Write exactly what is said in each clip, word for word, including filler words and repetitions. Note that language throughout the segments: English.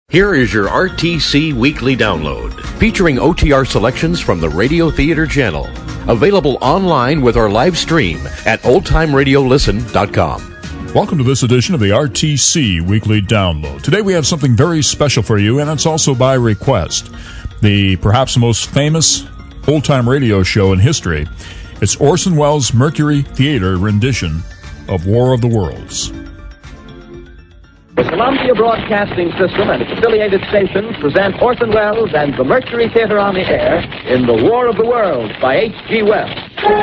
Here is your R T C Weekly Download, featuring O T R selections from the Radio Theater Channel. Available online with our live stream at old time radio listen dot com. Welcome to this edition of the R T C Weekly Download. Today we have something very special for you, and it's also by request. The perhaps most famous old-time radio show in history. It's Orson Welles' Mercury Theater rendition of War of the Worlds. The Columbia Broadcasting System and its affiliated stations present Orson Welles and the Mercury Theater on the air in The War of the Worlds by H G Wells.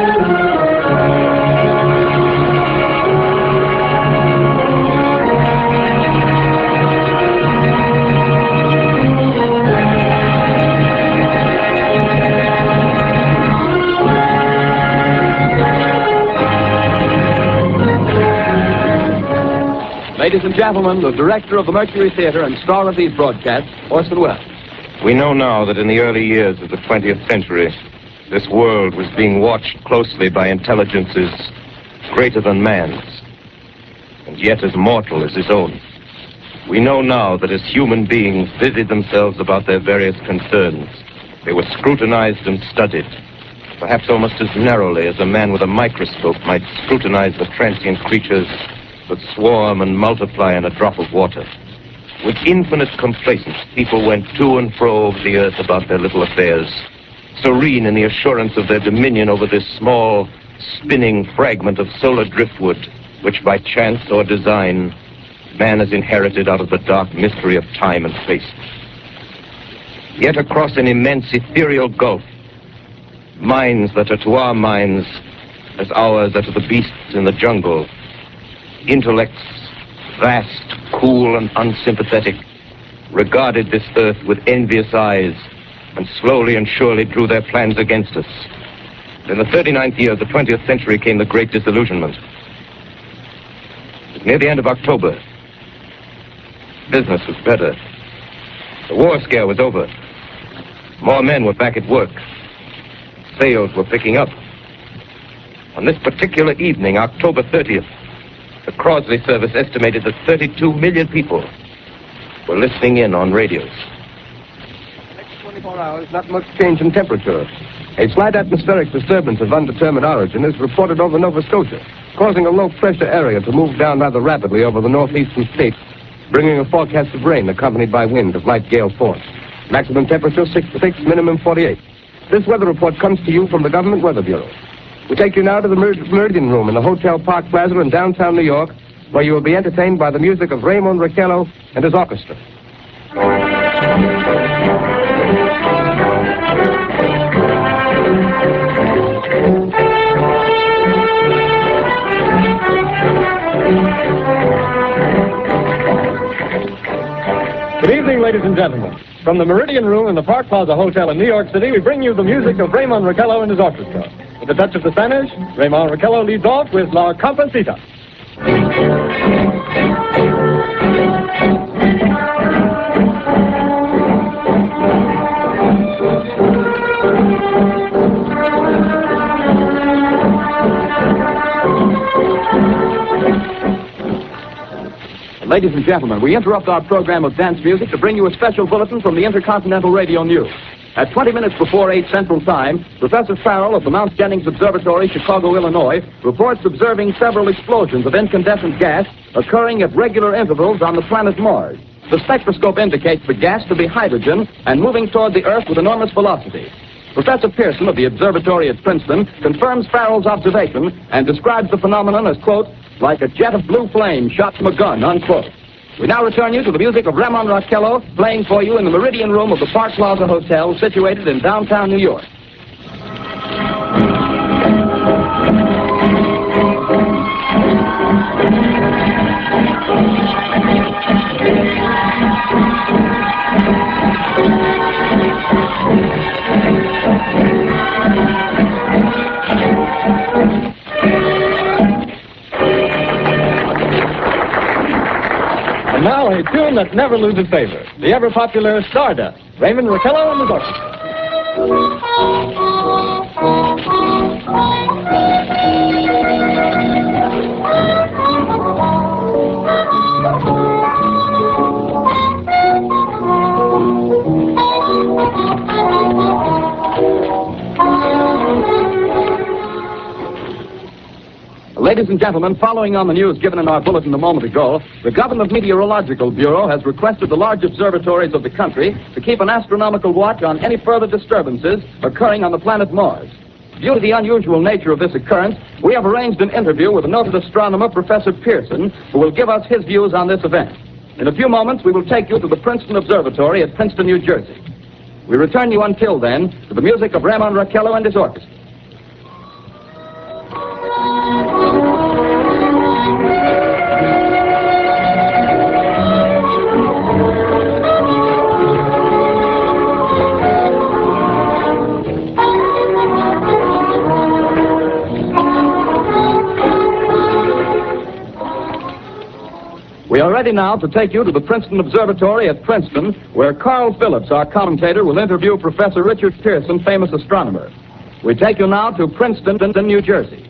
Ladies and gentlemen, the director of the Mercury Theater and star of these broadcasts, Orson Welles. We know now that in the early years of the twentieth century, this world was being watched closely by intelligences greater than man's, and yet as mortal as his own. We know now that as human beings busied themselves about their various concerns, they were scrutinized and studied, perhaps almost as narrowly as a man with a microscope might scrutinize the transient creatures that swarm and multiply in a drop of water. With infinite complacence, people went to and fro over the earth about their little affairs, serene in the assurance of their dominion over this small, spinning fragment of solar driftwood, which by chance or design, man has inherited out of the dark mystery of time and space. Yet across an immense ethereal gulf, minds that are to our minds as ours are to the beasts in the jungle, intellects, vast, cool, and unsympathetic, regarded this earth with envious eyes and slowly and surely drew their plans against us. In the thirty-ninth year of the twentieth century came the Great Disillusionment. Near the end of October, business was better. The war scare was over. More men were back at work. Sales were picking up. On this particular evening, October thirtieth, the Crosley service estimated that thirty-two million people were listening in on radios. Next twenty-four hours, not much change in temperature. A slight atmospheric disturbance of undetermined origin is reported over Nova Scotia, causing a low-pressure area to move down rather rapidly over the northeastern states, bringing a forecast of rain accompanied by wind of light gale force. Maximum temperature sixty-six, minimum forty-eight. This weather report comes to you from the Government Weather Bureau. We take you now to the Mer- Meridian Room in the Hotel Park Plaza in downtown New York, where you will be entertained by the music of Raymond Raquello and his orchestra. Good evening, ladies and gentlemen. From the Meridian Room in the Park Plaza Hotel in New York City, we bring you the music of Raymond Raquello and his orchestra. With a touch of the Spanish, Raymond Raquello leads off with La Comparsita. Ladies and gentlemen, we interrupt our program of dance music to bring you a special bulletin from the Intercontinental Radio News. At twenty minutes before eight Central Time, Professor Farrell of the Mount Jennings Observatory, Chicago, Illinois, reports observing several explosions of incandescent gas occurring at regular intervals on the planet Mars. The spectroscope indicates the gas to be hydrogen and moving toward the Earth with enormous velocity. Professor Pearson of the observatory at Princeton confirms Farrell's observation and describes the phenomenon as, quote, like a jet of blue flame shot from a gun, unquote. We now return you to the music of Raymond Raquello, playing for you in the Meridian Room of the Park Plaza Hotel, situated in downtown New York. And now a tune that never loses favor, the ever-popular Stardust, Raymond Raquello and his orchestra. Ladies and gentlemen, following on the news given in our bulletin a moment ago, the Government Meteorological Bureau has requested the large observatories of the country to keep an astronomical watch on any further disturbances occurring on the planet Mars. Due to the unusual nature of this occurrence, we have arranged an interview with a noted astronomer, Professor Pearson, who will give us his views on this event. In a few moments, we will take you to the Princeton Observatory at Princeton, New Jersey. We return you until then to the music of Ramon Raquello and his orchestra. We are ready now to take you to the Princeton Observatory at Princeton, where Carl Phillips, our commentator, will interview Professor Richard Pearson, famous astronomer. We take you now to Princeton, New Jersey.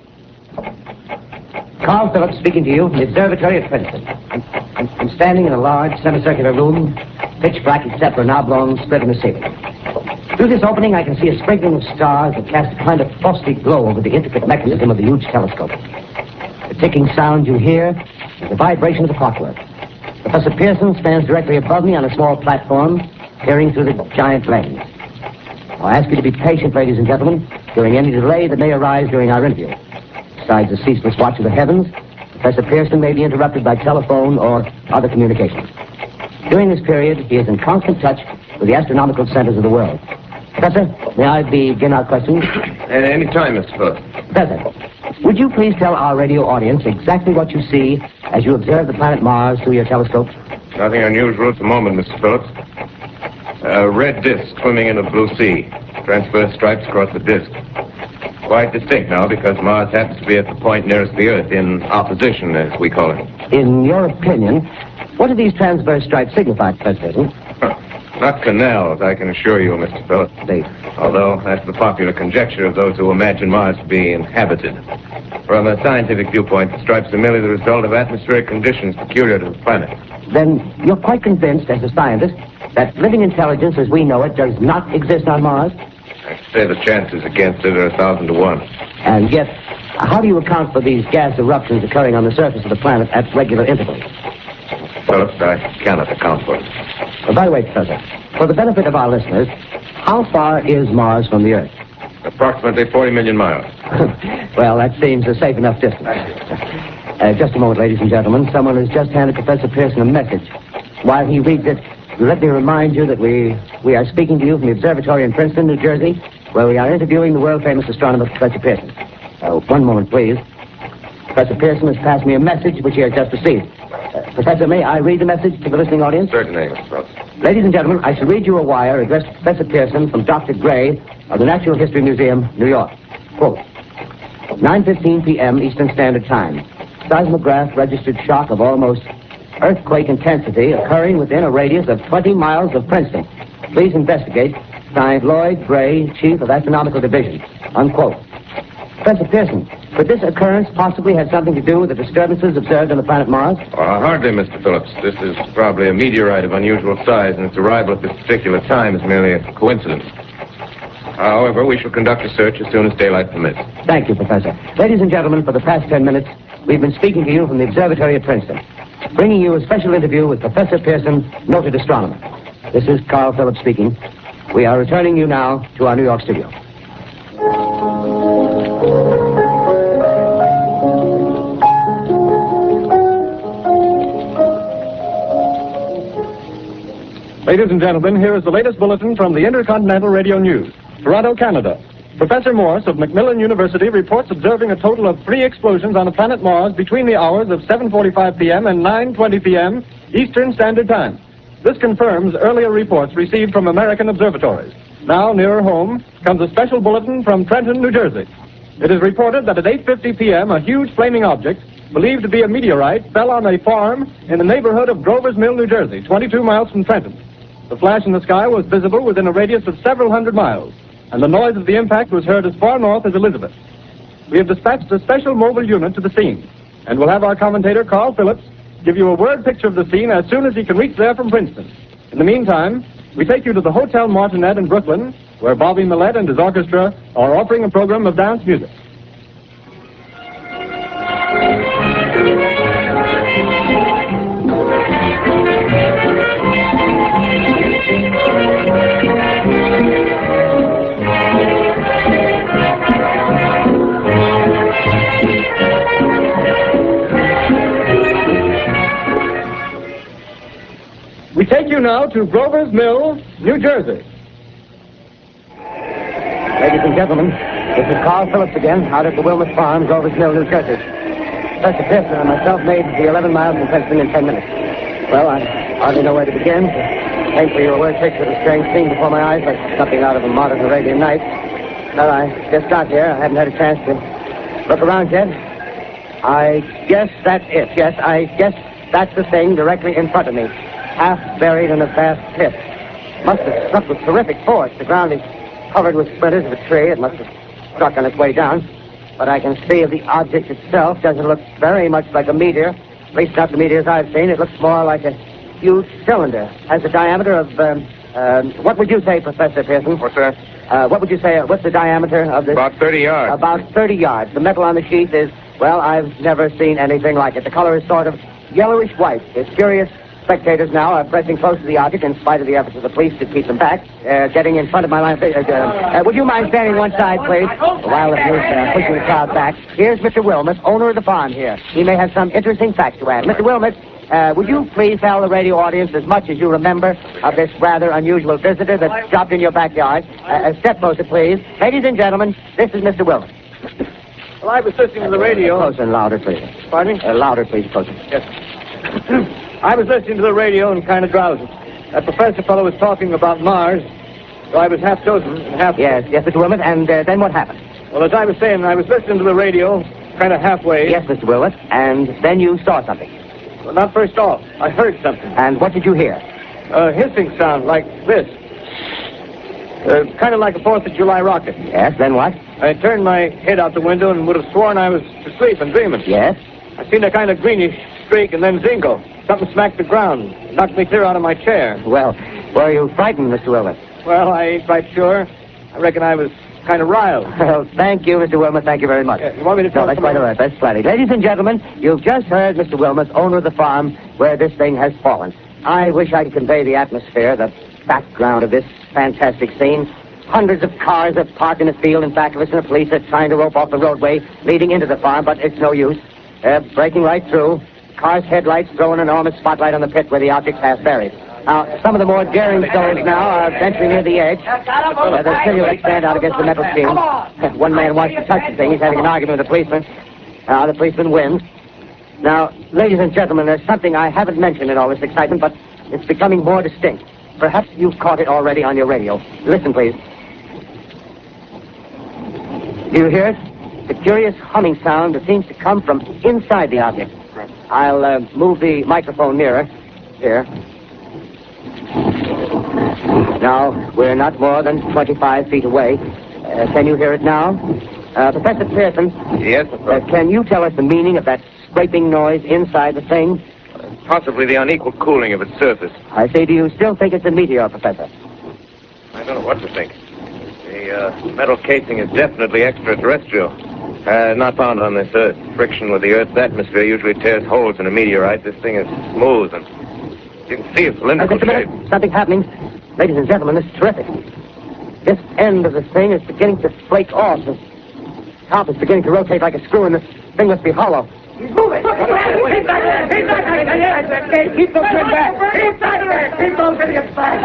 Carl Phillips speaking to you from the observatory at Princeton. I'm, I'm, I'm standing in a large semicircular room, pitch black except for an oblong split in the ceiling. Through this opening, I can see a sprinkling of stars that cast a kind of frosty glow over the intricate mechanism of the huge telescope. The ticking sound you hear is the vibration of the clockwork. Professor Pearson stands directly above me on a small platform, peering through the giant lens. I ask you to be patient, ladies and gentlemen, during any delay that may arise during our interview. Besides the ceaseless watch of the heavens, Professor Pearson may be interrupted by telephone or other communications. During this period, he is in constant touch with the astronomical centers of the world. Professor, may I begin our questions? At any time, Mister Phillips. Professor, would you please tell our radio audience exactly what you see as you observe the planet Mars through your telescope? Nothing unusual at the moment, Mister Phillips. A red disk swimming in a blue sea. Transverse stripes across the disk. Quite distinct now because Mars happens to be at the point nearest the Earth, in opposition, as we call it. In your opinion, what do these transverse stripes signify, Professor? Huh. Not canals, I can assure you, Mister Phillips. They... Although that's the popular conjecture of those who imagine Mars to be inhabited. From a scientific viewpoint, the stripes are merely the result of atmospheric conditions peculiar to the planet. Then you're quite convinced, as a scientist, that living intelligence as we know it does not exist on Mars? I'd say the chances against it are a thousand to one. And yet, how do you account for these gas eruptions occurring on the surface of the planet at regular intervals? Phillips, I cannot account for it. Oh, by the way, Professor, for the benefit of our listeners, how far is Mars from the Earth? Approximately forty million miles. Well, that seems a safe enough distance. Uh, just a moment, ladies and gentlemen. Someone has just handed Professor Pearson a message. While he reads it, let me remind you that we, we are speaking to you from the observatory in Princeton, New Jersey, where we are interviewing the world-famous astronomer, Professor Pearson. Uh, one moment, please. Professor Pearson has passed me a message which he has just received. Uh, Professor, may I read the message to the listening audience? Certainly, Mister Phillips. Ladies and gentlemen, I shall read you a wire addressed to Professor Pearson from Doctor Gray of the Natural History Museum, New York. Quote, nine fifteen p.m. Eastern Standard Time. Seismograph registered shock of almost earthquake intensity occurring within a radius of twenty miles of Princeton. Please investigate. Signed, Lloyd Gray, Chief of Astronomical Division. Unquote. Professor Pearson, could this occurrence possibly have something to do with the disturbances observed on the planet Mars? Uh, hardly, Mister Phillips. This is probably a meteorite of unusual size, and its arrival at this particular time is merely a coincidence. However, we shall conduct a search as soon as daylight permits. Thank you, Professor. Ladies and gentlemen, for the past ten minutes, we've been speaking to you from the observatory at Princeton, bringing you a special interview with Professor Pearson, noted astronomer. This is Carl Phillips speaking. We are returning you now to our New York studio. Ladies and gentlemen, here is the latest bulletin from the Intercontinental Radio News. Toronto, Canada. Professor Morse of Macmillan University reports observing a total of three explosions on the planet Mars between the hours of seven forty-five p.m. and nine twenty p.m. Eastern Standard Time. This confirms earlier reports received from American observatories. Now, nearer home, comes a special bulletin from Trenton, New Jersey. It is reported that at eight fifty p.m., a huge flaming object, believed to be a meteorite, fell on a farm in the neighborhood of Grover's Mill, New Jersey, twenty-two miles from Trenton. The flash in the sky was visible within a radius of several hundred miles, and the noise of the impact was heard as far north as Elizabeth. We have dispatched a special mobile unit to the scene, and we'll have our commentator, Carl Phillips, give you a word picture of the scene as soon as he can reach there from Princeton. In the meantime, we take you to the Hotel Martinet in Brooklyn, where Bobby Millett and his orchestra are offering a program of dance music. you now to Grover's Mill, New Jersey. Ladies and gentlemen, this is Carl Phillips again, out at the Wilmot Farm, Grover's Mill, New Jersey. Professor Pearson and myself made the eleven miles in Princeton in ten minutes. Well, I hardly know where to begin. Thankfully, your word picture the strange scene before my eyes like something out of a modern Arabian Night. Well, I just got here. I haven't had a chance to look around yet. I guess that's it. Yes, I guess that's the thing directly in front of me, half buried in a vast pit. Must have struck with terrific force. The ground is covered with splinters of a tree. It must have struck on its way down. But I can see the object itself doesn't look very much like a meteor. At least not the meteors I've seen. It looks more like a huge cylinder. Has a diameter of, um, uh, what would you say, Professor Pearson? What's that? Uh, what would you say, uh, what's the diameter of this? About thirty yards. About thirty yards. The metal on the sheath is, well, I've never seen anything like it. The color is sort of yellowish white. There's curious spectators now are pressing close to the object in spite of the efforts of the police to keep them back, uh, getting in front of my line. Uh, uh, uh, would you mind standing one side, please? While the police are uh, pushing the crowd back. Here's Mister Wilmot, owner of the farm here. He may have some interesting facts to add. Mister Wilmot, uh, would you please tell the radio audience as much as you remember of this rather unusual visitor that dropped in your backyard? Uh, uh, step closer, please. Ladies and gentlemen, this is Mister Wilmot. Well, I was listening to the radio. Closer and louder, please. Pardon me? Uh, louder, please, closer. Yes. I was listening to the radio and kind of drowsy. That professor fellow was talking about Mars, so I was half chosen and half... Yes, yes, Mister Wilmot, and uh, then what happened? Well, as I was saying, I was listening to the radio, kind of halfway. Yes, Mister Wilmot, and then you saw something. Well, not first off. I heard something. And what did you hear? A hissing sound like this. Uh, kind of like a fourth of July rocket. Yes, then what? I turned my head out the window and would have sworn I was asleep and dreaming. Yes? I seen a kind of greenish streak and then zingo. Something smacked the ground, knocked me clear out of my chair. Well, were you frightened, Mister Wilmot? Well, I ain't quite sure. I reckon I was kind of riled. Well, thank you, Mister Wilmot. Thank you very much. Yeah, you want me to tell No, that's somebody? quite all right. That's plenty. Ladies and gentlemen, you've just heard Mister Wilmot, owner of the farm where this thing has fallen. I wish I could convey the atmosphere, the background of this fantastic scene. Hundreds of cars are parked in a field in back of us, and the police are trying to rope off the roadway leading into the farm, but it's no use. They're breaking right through. Car's headlights throw an enormous spotlight on the pit where the object's half buried. Now, some of the more daring souls now are venturing near the edge. Uh, their silhouettes stand out against the metal screen. One man wants to touch the thing. He's having an argument with the policeman. Now, the policeman wins. Now, ladies and gentlemen, there's something I haven't mentioned in all this excitement, but it's becoming more distinct. Perhaps you've caught it already on your radio. Listen, please. Do you hear it? The curious humming sound that seems to come from inside the object. I'll uh, move the microphone nearer. Here. Now, we're not more than twenty-five feet away. Uh, can you hear it now? Uh, Professor Pearson. Yes, Uh, can you tell us the meaning of that scraping noise inside the thing? possibly the unequal cooling of its surface. I say, do you still think it's a meteor, Professor? I don't know what to think. The uh, metal casing is definitely extraterrestrial. Uh, not found on this Earth. Friction with the Earth's atmosphere usually tears holes in a meteorite. This thing is smooth, and you can see its Uh, cylindrical just a shape. minute. Something's happening. Ladies and gentlemen, this is terrific. This end of the thing is beginning to flake off. The top is beginning to rotate like a screw, and this thing must be hollow. He's moving. Keep back there. Keep back there. Keep those men back. Keep back there. Keep those idiots back.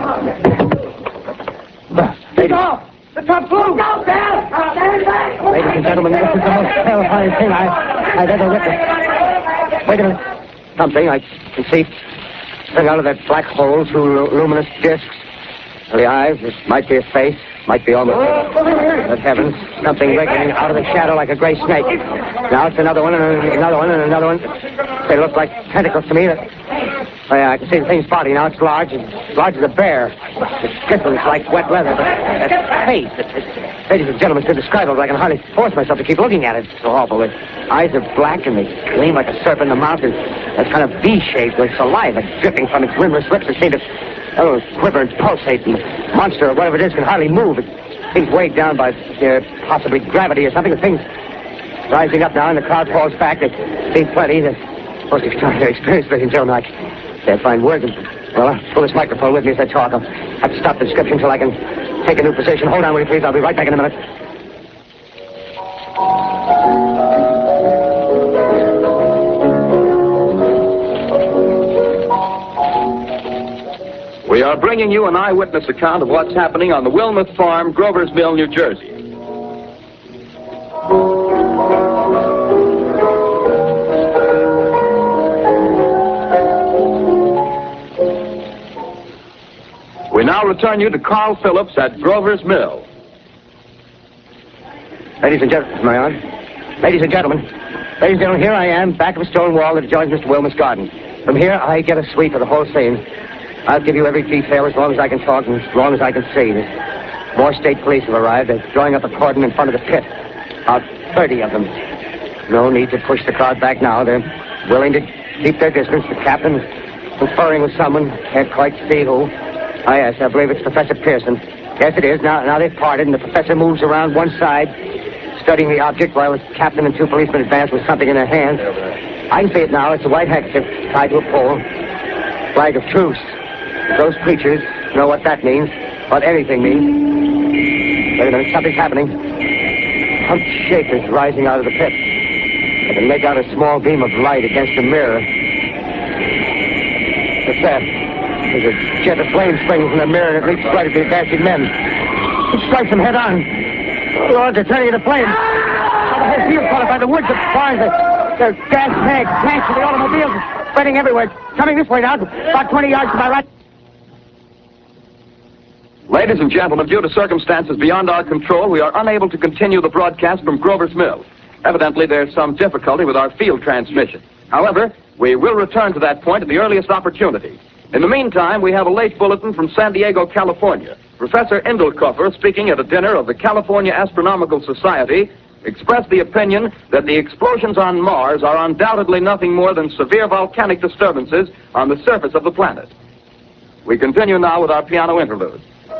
Keep off. The top flew. Go down. Stand back. Ladies and gentlemen, this is the most terrifying thing I, I've ever witnessed. Wait a minute. Something I can see coming out of that black hole through lu- luminous discs. The eyes, it might be a face, might be almost. Good heavens, something wriggling out of the shadow like a gray snake. Now it's another one, and another one, and another one. They look like tentacles to me. That, oh, yeah, I can see the thing's body now. It's large, and large as a bear. It glistens like wet leather, but that face, it, it, ladies and gentlemen, it's indescribable. I can hardly force myself to keep looking at it. It's so awful. The eyes are black, and they gleam like a serpent. The mouth is that's kind of V-shaped with saliva dripping from its rimless lips. It seems to oh, quiver and pulsate. The monster, or whatever it is, can hardly move. It seems weighed down by uh, possibly gravity or something. The thing's rising up now, and the crowd falls back. They see plenty. The most extraordinary experience, ladies and gentlemen. I can't find words. Well, I'll pull this microphone with me as I talk. I'll have to stop the description until I can take a new position. Hold on, will you please? I'll be right back in a minute. We are bringing you an eyewitness account of what's happening on the Wilmoth Farm, Grover's Mill, New Jersey. We now return you to Carl Phillips at Grover's Mill. Ladies and gentlemen, my honor. Ladies and gentlemen. Ladies and gentlemen, here I am, back of a stone wall that adjoins Mister Wilmoth's garden. From here, I get a sweep of the whole scene. I'll give you every detail as long as I can talk and as long as I can see. More state police have arrived. They're drawing up a cordon in front of the pit. About thirty of them. No need to push the crowd back now. They're willing to keep their distance. The captain is conferring with someone. Can't quite see who. Ah, yes, I believe it's Professor Pearson. Yes, it is. Now, now they've parted, and the professor moves around one side, studying the object while the captain and two policemen advance with something in their hands. I can see it now. It's a white handkerchief tied to a pole. Flag of truce. Those creatures know what that means, what anything means. Wait a minute, something's happening. Humped shape is rising out of the pit. I can make out a small beam of light against the mirror. What's that? There's a jet of flame springing from the mirror and it leaps right at the advancing men. It strikes them head on. Oh, Lord, they're turning into flames. Oh, the whole field caught up by the woods, the barns, the, the gas tanks, tanks of the automobiles spreading everywhere. Coming this way now, about twenty yards to my right. Ladies and gentlemen, due to circumstances beyond our control, we are unable to continue the broadcast from Grover's Mill. Evidently, there's some difficulty with our field transmission. However, we will return to that point at the earliest opportunity. In the meantime, we have a late bulletin from San Diego, California. Professor Indelkoffer, speaking at a dinner of the California Astronomical Society, expressed the opinion that the explosions on Mars are undoubtedly nothing more than severe volcanic disturbances on the surface of the planet. We continue now with our piano interlude.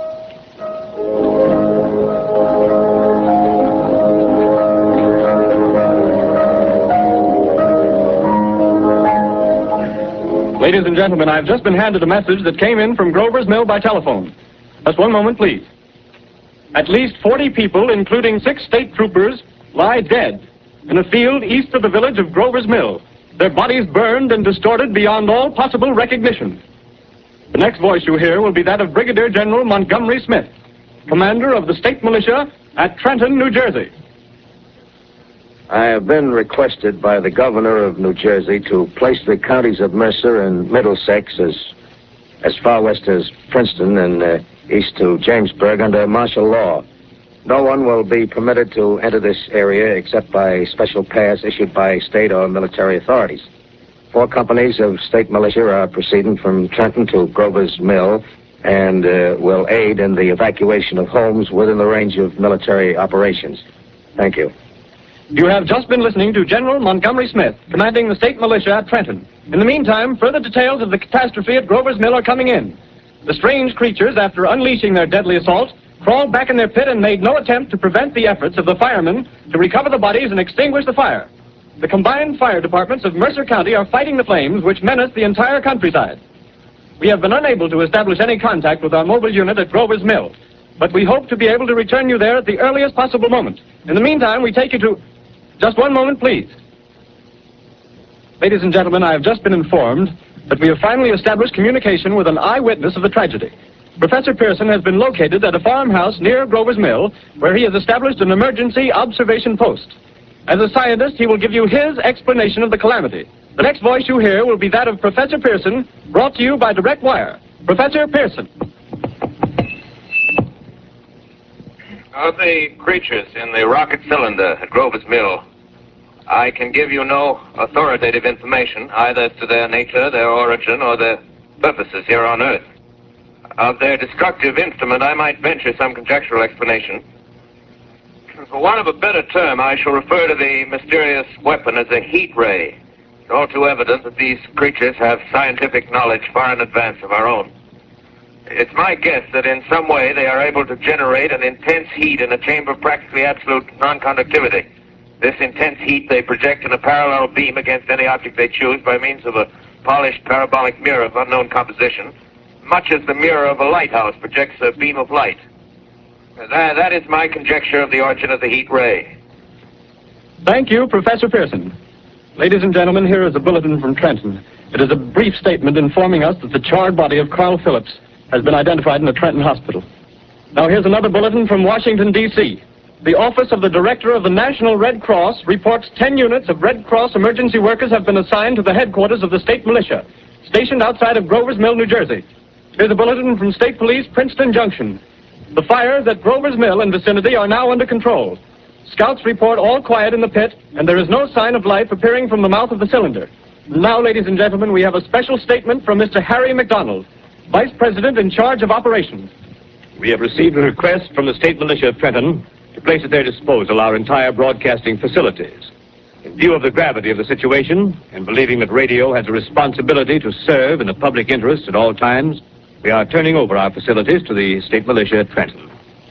Ladies and gentlemen, I've just been handed a message that came in from Grover's Mill by telephone. Just one moment, please. At least forty people, including six state troopers, lie dead in a field east of the village of Grover's Mill. Their bodies burned and distorted beyond all possible recognition. The next voice you hear will be that of Brigadier General Montgomery Smith, commander of the state militia at Trenton, New Jersey. I have been requested by the governor of New Jersey to place the counties of Mercer and Middlesex as, as far west as Princeton and uh, east to Jamesburg under martial law. No one will be permitted to enter this area except by special pass issued by state or military authorities. Four companies of state militia are proceeding from Trenton to Grover's Mill and uh, will aid in the evacuation of homes within the range of military operations. Thank you. You have just been listening to General Montgomery Smith, commanding the state militia at Trenton. In the meantime, further details of the catastrophe at Grover's Mill are coming in. The strange creatures, after unleashing their deadly assault, crawled back in their pit and made no attempt to prevent the efforts of the firemen to recover the bodies and extinguish the fire. The combined fire departments of Mercer County are fighting the flames which menace the entire countryside. We have been unable to establish any contact with our mobile unit at Grover's Mill, but we hope to be able to return you there at the earliest possible moment. In the meantime, we take you to... Just one moment, please. Ladies and gentlemen, I have just been informed that we have finally established communication with an eyewitness of the tragedy. Professor Pearson has been located at a farmhouse near Grover's Mill, where he has established an emergency observation post. As a scientist, he will give you his explanation of the calamity. The next voice you hear will be that of Professor Pearson, brought to you by direct wire. Professor Pearson. Of the creatures in the rocket cylinder at Grover's Mill, I can give you no authoritative information, either as to their nature, their origin, or their purposes here on Earth. Of their destructive instrument, I might venture some conjectural explanation. For want of a better term, I shall refer to the mysterious weapon as a heat ray. It's all too evident that these creatures have scientific knowledge far in advance of our own. It's my guess that in some way they are able to generate an intense heat in a chamber of practically absolute non-conductivity. This intense heat they project in a parallel beam against any object they choose by means of a polished parabolic mirror of unknown composition, much as the mirror of a lighthouse projects a beam of light. That, that is my conjecture of the origin of the heat ray. Thank you, Professor Pearson. Ladies and gentlemen, here is a bulletin from Trenton. It is a brief statement informing us that the charred body of Carl Phillips has been identified in the Trenton Hospital. Now here's another bulletin from Washington, D C The Office of the Director of the National Red Cross reports ten units of Red Cross emergency workers have been assigned to the headquarters of the state militia, stationed outside of Grover's Mill, New Jersey. Here's a bulletin from State Police, Princeton Junction. The fires at Grover's Mill and vicinity are now under control. Scouts report all quiet in the pit, and there is no sign of life appearing from the mouth of the cylinder. Now, ladies and gentlemen, we have a special statement from Mister Harry McDonald, Vice President in charge of operations. We have received a request from the state militia of Trenton to place at their disposal our entire broadcasting facilities. In view of the gravity of the situation, and believing that radio has a responsibility to serve in the public interest at all times, we are turning over our facilities to the state militia at Trenton.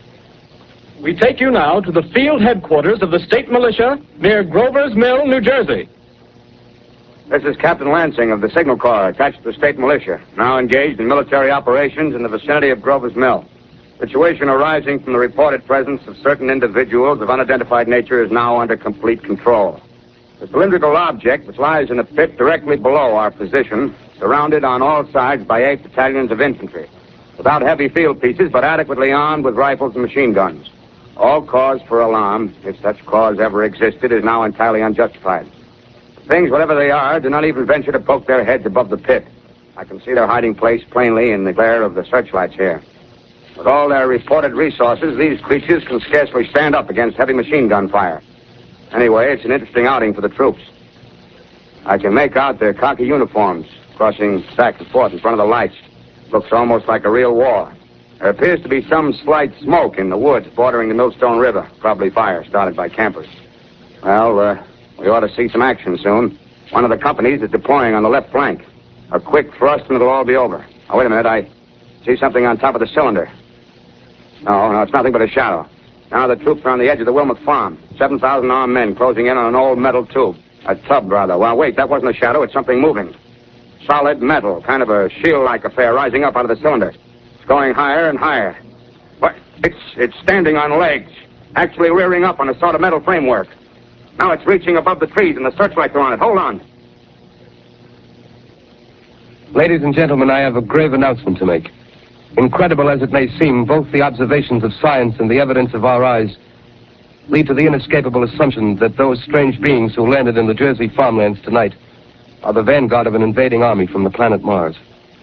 We take you now to the field headquarters of the state militia near Grover's Mill, New Jersey. This is Captain Lansing of the Signal Corps, attached to the state militia, now engaged in military operations in the vicinity of Grover's Mill. Situation arising from the reported presence of certain individuals of unidentified nature is now under complete control. The cylindrical object, which lies in a pit directly below our position, surrounded on all sides by eight battalions of infantry, without heavy field pieces, but adequately armed with rifles and machine guns. All cause for alarm, if such cause ever existed, is now entirely unjustified. Things, whatever they are, do not even venture to poke their heads above the pit. I can see their hiding place plainly in the glare of the searchlights here. With all their reported resources, these creatures can scarcely stand up against heavy machine gun fire. Anyway, it's an interesting outing for the troops. I can make out their khaki uniforms crossing back and forth in front of the lights. Looks almost like a real war. There appears to be some slight smoke in the woods bordering the Millstone River. Probably fire started by campers. Well, uh, we ought to see some action soon. One of the companies is deploying on the left flank. A quick thrust and it'll all be over. Now, wait a minute. I see something on top of the cylinder. No, no, it's nothing but a shadow. Now the troops are on the edge of the Wilmot Farm. seven thousand armed men closing in on an old metal tube. A tub, rather. Well, wait, that wasn't a shadow. It's something moving. Solid metal, kind of a shield-like affair rising up out of the cylinder. It's going higher and higher. What? It's, it's standing on legs, actually rearing up on a sort of metal framework. Now it's reaching above the trees and the searchlights are on it. Hold on. Ladies and gentlemen, I have a grave announcement to make. Incredible as it may seem, both the observations of science and the evidence of our eyes lead to the inescapable assumption that those strange beings who landed in the Jersey farmlands tonight are the vanguard of an invading army from the planet Mars.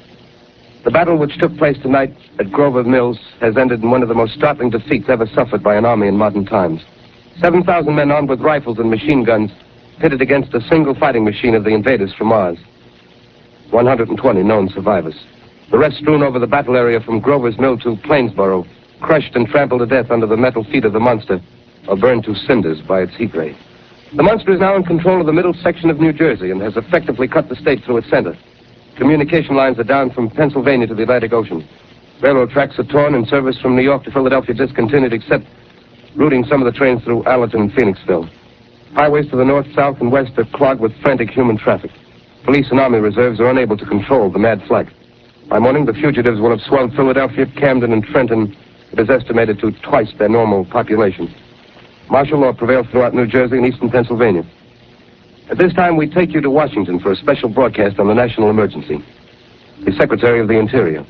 The battle which took place tonight at Grover Mills has ended in one of the most startling defeats ever suffered by an army in modern times. seven thousand men armed with rifles and machine guns pitted against a single fighting machine of the invaders from Mars. one hundred twenty known survivors. The rest strewn over the battle area from Grover's Mill to Plainsboro, crushed and trampled to death under the metal feet of the monster, or burned to cinders by its heat ray. The monster is now in control of the middle section of New Jersey and has effectively cut the state through its center. Communication lines are down from Pennsylvania to the Atlantic Ocean. Railroad tracks are torn and service from New York to Philadelphia discontinued, except routing some of the trains through Allerton and Phoenixville. Highways to the north, south, and west are clogged with frantic human traffic. Police and army reserves are unable to control the mad flight. By morning, the fugitives will have swelled Philadelphia, Camden, and Trenton. It is estimated to twice their normal population. Martial law prevails throughout New Jersey and eastern Pennsylvania. At this time, we take you to Washington for a special broadcast on the national emergency. The Secretary of the Interior.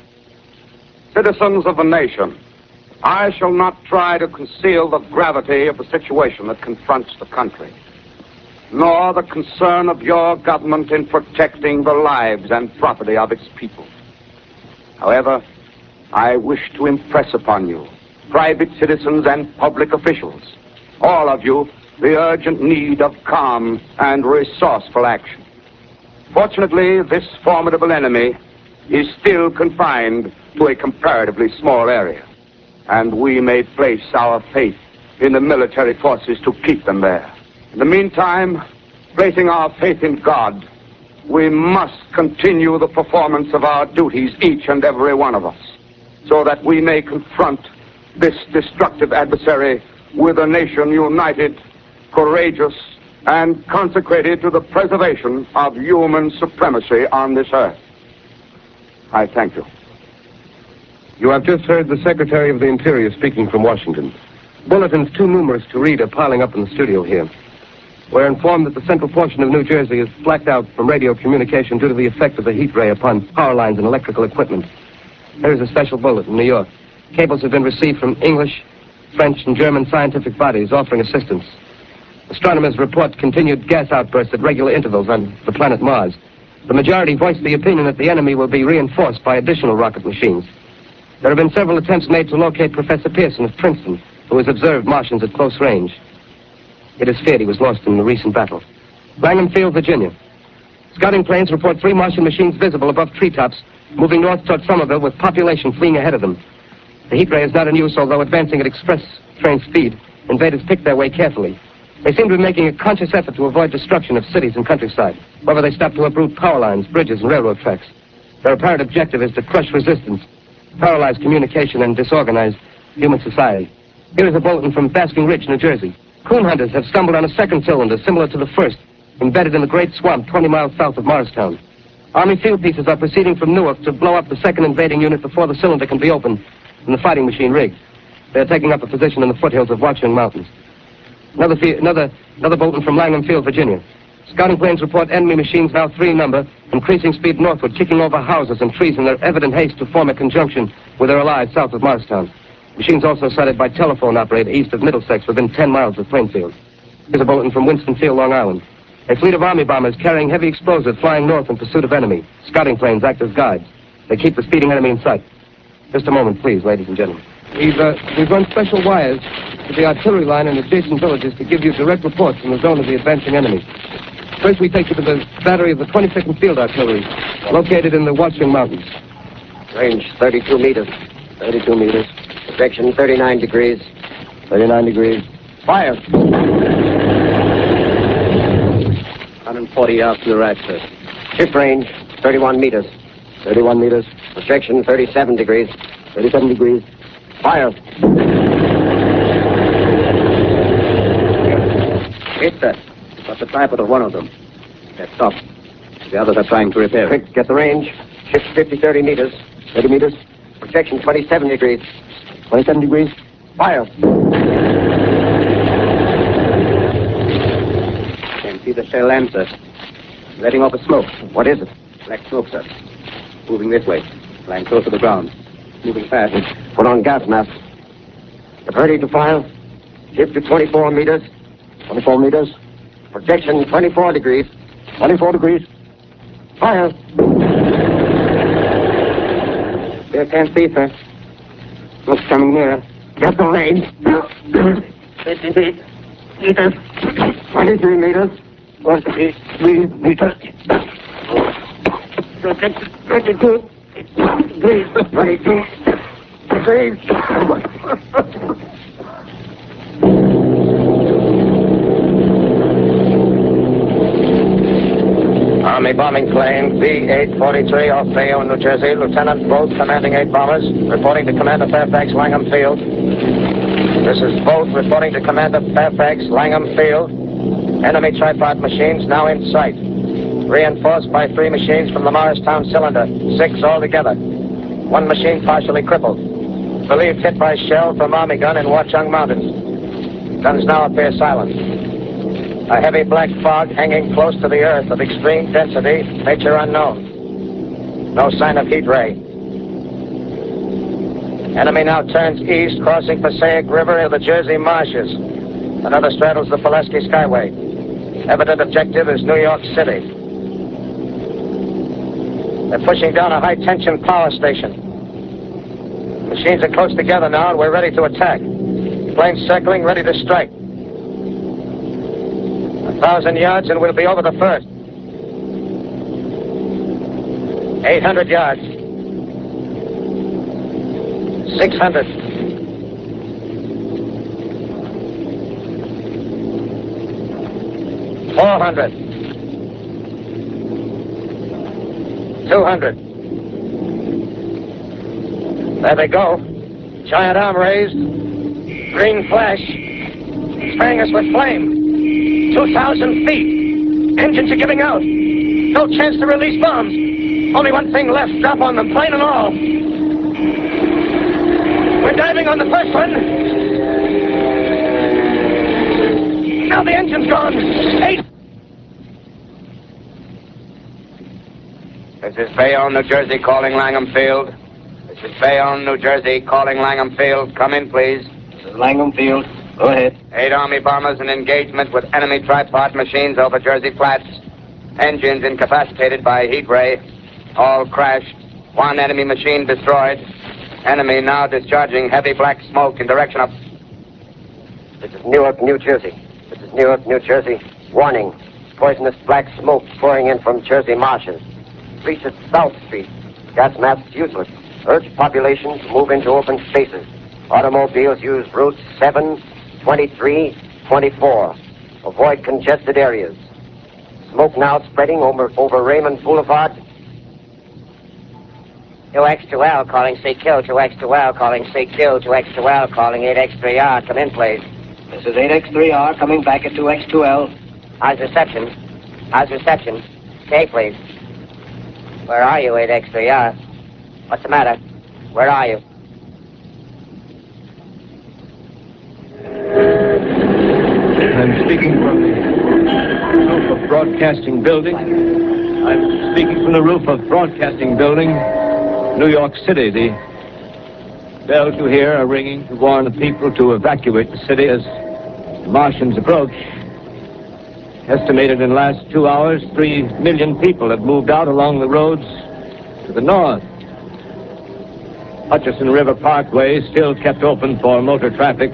Citizens of the nation, I shall not try to conceal the gravity of the situation that confronts the country, nor the concern of your government in protecting the lives and property of its people. However, I wish to impress upon you, private citizens and public officials, all of you, the urgent need of calm and resourceful action. Fortunately, this formidable enemy is still confined to a comparatively small area, and we may place our faith in the military forces to keep them there. In the meantime, placing our faith in God, we must continue the performance of our duties, each and every one of us, so that we may confront this destructive adversary with a nation united, courageous, and consecrated to the preservation of human supremacy on this earth. I thank you. You have just heard the Secretary of the Interior speaking from Washington. Bulletins too numerous to read are piling up in the studio here. We're informed that the central portion of New Jersey is blacked out from radio communication due to the effect of the heat ray upon power lines and electrical equipment. Here is a special bullet in New York. Cables have been received from English, French, and German scientific bodies offering assistance. Astronomers report continued gas outbursts at regular intervals on the planet Mars. The majority voiced the opinion that the enemy will be reinforced by additional rocket machines. There have been several attempts made to locate Professor Pearson of Princeton, who has observed Martians at close range. It is feared he was lost in the recent battle. Langham Field, Virginia. Scouting planes report three Martian machines visible above treetops, moving north toward Somerville with population fleeing ahead of them. The heat ray is not in use, although advancing at express train speed. Invaders pick their way carefully. They seem to be making a conscious effort to avoid destruction of cities and countryside. However, they stop to uproot power lines, bridges, and railroad tracks. Their apparent objective is to crush resistance, paralyze communication, and disorganize human society. Here is a bulletin from Basking Ridge, New Jersey. Coon hunters have stumbled on a second cylinder similar to the first, embedded in the Great Swamp twenty miles south of Morristown. Army field pieces are proceeding from Newark to blow up the second invading unit before the cylinder can be opened and the fighting machine rigged. They are taking up a position in the foothills of Watchung Mountains. Another, another, another bulletin from Langham Field, Virginia. Scouting planes report enemy machines, now three in number, increasing speed northward, kicking over houses and trees in their evident haste to form a conjunction with their allies south of Morristown. Machines also sighted by telephone operator east of Middlesex within ten miles of Plainfield. Here's a bulletin from Winston Field, Long Island. A fleet of Army bombers carrying heavy explosives flying north in pursuit of enemy. Scouting planes act as guides. They keep the speeding enemy in sight. Just a moment, please, ladies and gentlemen. We've, uh, we've run special wires to the artillery line and adjacent villages to give you direct reports from the zone of the advancing enemy. First, we take you to the battery of the twenty-second Field Artillery, located in the Watchung Mountains. Range thirty-two meters. thirty-two meters. Projection thirty-nine degrees. thirty-nine degrees. Fire! one hundred forty yards to the right, sir. Shift range thirty-one meters. thirty-one meters. Projection thirty-seven degrees. thirty-seven degrees. Fire! Hit, sir. Got the tripod of one of them. That's stopped. The others are trying to repair it. Quick, get the range. Shift fifty, thirty meters. thirty meters. Projection twenty-seven degrees. twenty-seven degrees. Fire! Can't see the shell lamp, sir. Letting off a smoke. What is it? Black smoke, sir. Moving this way. Flying close to the ground. Moving fast. Put on gas mask. Get ready to fire. Shift to twenty-four meters. twenty-four meters. Projection twenty-four degrees. twenty-four degrees. Fire. Still can't see, sir. Smoke's coming nearer. Get the range. fifty meters. twenty-three meters. forty-three meters. Projection twenty-two. Degrees. twenty-two. Degrees. Army bombing plane B eight forty-three off Bayonne, New Jersey. Lieutenant Both, commanding eight bombers, reporting to Commander Fairfax, Langham Field. This is Both reporting to Commander Fairfax, Langham Field. Enemy tripod machines now in sight. Reinforced by three machines from the Morristown cylinder. Six altogether. One machine partially crippled. Believed hit by shell from Army gun in Watchung Mountains. Guns now appear silent. A heavy black fog hanging close to the earth of extreme density, nature unknown. No sign of heat ray. Enemy now turns east, crossing Passaic River in the Jersey marshes. Another straddles the Pulaski Skyway. Evident objective is New York City. They're pushing down a high-tension power station. Machines are close together now, and we're ready to attack. Planes circling, ready to strike. A thousand yards, and we'll be over the first. Eight hundred yards. Six hundred. Four hundred. Two hundred. There they go. Giant arm raised. Green flash. Spraying us with flame. Two thousand feet. Engines are giving out. No chance to release bombs. Only one thing left. Drop on them, plane and all. We're diving on the first one. Now the engine's gone. Eight. This is Bayonne, New Jersey, calling Langham Field. The This is Bayonne, New Jersey, calling Langham Field. Come in, please. This is Langham Field. Go ahead. Eight Army bombers in engagement with enemy tripod machines over Jersey Flats. Engines incapacitated by heat ray. All crashed. One enemy machine destroyed. Enemy now discharging heavy black smoke in direction of... This is Newark, New Jersey. This is Newark, New Jersey. Warning. Poisonous black smoke pouring in from Jersey marshes. Reach at South Street. Gas masks useless. Urge population to move into open spaces. Automobiles use routes seven, twenty-three, twenty-four. Avoid congested areas. Smoke now spreading over, over Raymond Boulevard. two X two L calling C Q, two X two L calling C Q, two X two L calling eight X three R. Come in, please. This is eight X three R coming back at two X two L. How's reception? How's reception? Okay, please. Where are you, eight X three R? What's the matter? Where are you? I'm speaking from the roof of Broadcasting Building. I'm speaking from the roof of Broadcasting Building, New York City. The bells you hear are ringing to warn the people to evacuate the city as the Martians approach. Estimated in the last two hours, three million people have moved out along the roads to the north. Hutchison River Parkway still kept open for motor traffic.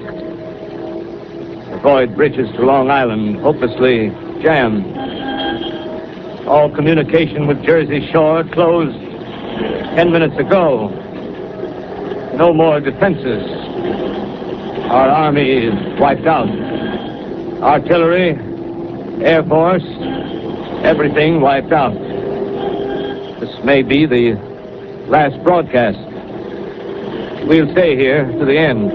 Avoid bridges to Long Island, hopelessly jammed. All communication with Jersey Shore closed ten minutes ago. No more defenses. Our army is wiped out. Artillery, Air Force, everything wiped out. This may be the last broadcast. We'll stay here to the end.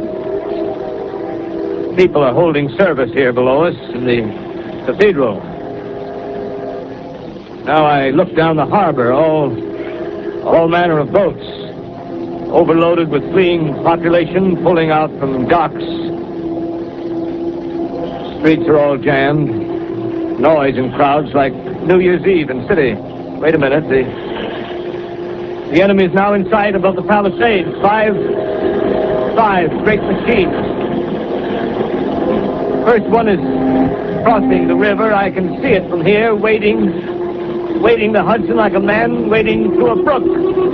People are holding service here below us in the cathedral. Now I look down the harbor, all, all manner of boats, overloaded with fleeing population pulling out from docks. Streets are all jammed. Noise and crowds like New Year's Eve in city. Wait a minute, the, the enemy is now in sight above the Palisades. Five, five great machines. First one is crossing the river. I can see it from here, wading, wading the Hudson like a man wading through a brook.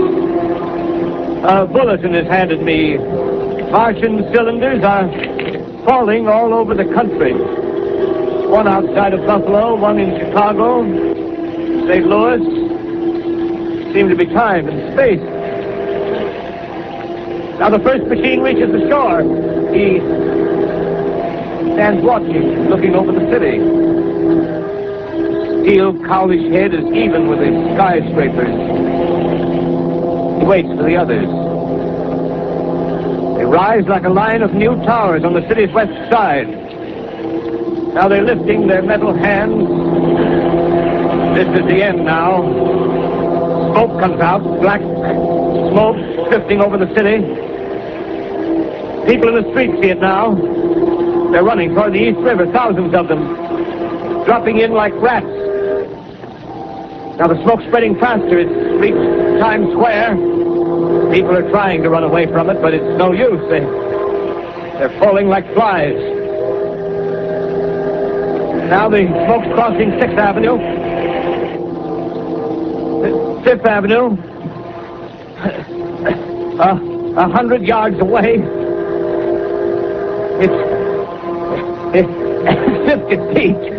A bulletin is handed me. Martian cylinders are falling all over the country. One outside of Buffalo, one in Chicago, Saint Louis. Seem to be timed and spaced. Now the first machine reaches the shore. He stands watching, looking over the city. Steel cowlish head is even with the skyscrapers. He waits for the others. They rise like a line of new towers on the city's west side. Now they're lifting their metal hands. This is the end now. Smoke comes out, black smoke drifting over the city. People in the streets see it now. They're running toward the East River, thousands of them, dropping in like rats. Now the smoke's spreading faster. It's reached Times Square. People are trying to run away from it, but it's no use. They, they're falling like flies. Now the smoke's crossing Sixth Avenue. Fifth Avenue. Uh, a hundred yards away. It's It's fifty feet.